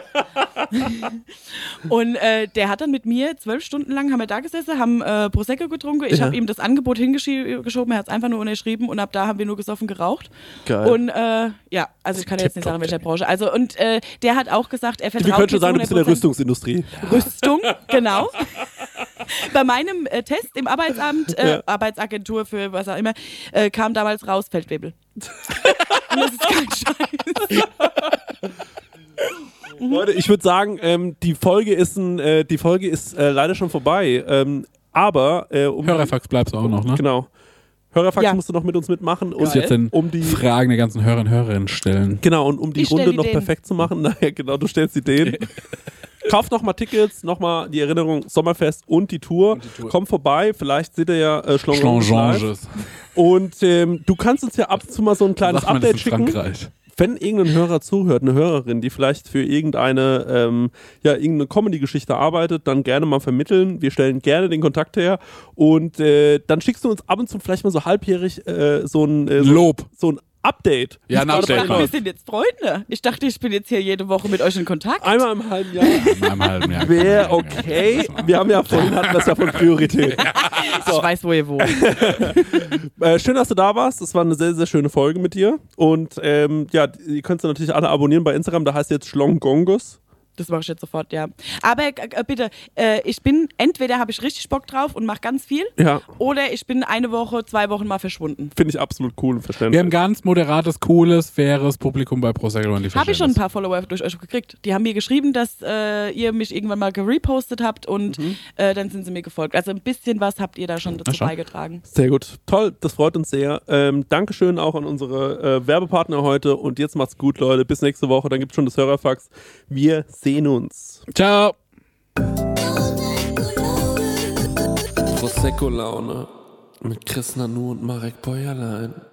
Und der hat dann mit mir 12 Stunden lang, haben wir da gesessen, haben Prosecco getrunken. Ich habe ihm das Angebot hingeschoben, er hat es einfach nur unterschrieben und ab da haben wir nur gesoffen, geraucht. Geil. Und ja, also ich kann jetzt nicht sagen, in welcher Branche. Also und der hat auch gesagt, er vertraut Wir können schon mir sagen, du bist in der 100%. Rüstungsindustrie. Rüstung, genau. Bei meinem Test im Arbeitsamt, Arbeitsagentur für was auch immer, kam damals raus Feldwebel. Und das ist kein Scheiß. Leute, ich würde sagen, die Folge ist leider schon vorbei. Aber Hörerfax bleibst du auch noch, ne? Genau. Hörerfax Ja. musst du noch mit uns mitmachen. Du musst jetzt den Fragen der ganzen Hörer und Hörerinnen stellen. Genau, und um die Ich stell Runde die noch denen. perfekt zu machen, naja, genau, du stellst die denen. Kauft nochmal Tickets, nochmal die Erinnerung Sommerfest und die Tour. Kommt vorbei, vielleicht seht ihr ja Schlonganges live. Schlangenges. Und du kannst uns ja ab und zu mal so ein kleines Sagt man das Update in schicken. Frankreich? Wenn irgendein Hörer zuhört, eine Hörerin, die vielleicht für irgendeine Comedy-Geschichte arbeitet, dann gerne mal vermitteln. Wir stellen gerne den Kontakt her. Und dann schickst du uns ab und zu vielleicht mal so halbjährig so Lob. ein Update. Ja, ein Wie es Ich gerade Update. bei dachte, wir läuft. sind jetzt Freunde. Ich dachte, ich bin jetzt hier jede Woche mit euch in Kontakt. Einmal im halben Jahr. In einem halben Jahr. Wäre okay. Wir haben ja vorhin hatten das ja von Priorität. Ich weiß, wo ihr wohnt. Schön, dass du da warst. Das war eine sehr, sehr schöne Folge mit dir. Und ihr könnt natürlich alle abonnieren bei Instagram. Da heißt jetzt Schlongongus. Das mache ich jetzt sofort, ja. Aber bitte, entweder habe ich richtig Bock drauf und mache ganz viel, Ja, oder ich bin 1 Woche, 2 Wochen mal verschwunden. finde ich absolut cool und verständlich. Wir haben ganz moderates, cooles, faires Publikum bei Prosecco und die Habe ich schon ein Verständnis. paar Follower durch euch gekriegt. Die haben mir geschrieben, dass ihr mich irgendwann mal gerepostet habt und dann sind sie mir gefolgt. Also ein bisschen was habt ihr da schon dazu schon. beigetragen. Sehr gut. Toll, das freut uns sehr. Dankeschön auch an unsere Werbepartner heute. Und jetzt macht's gut, Leute. Bis nächste Woche. Dann gibt's schon das Hörerfax. Wir sehen uns. Ciao. Prosecco-Laune mit Chris Nanu und Marek Bäuerlein.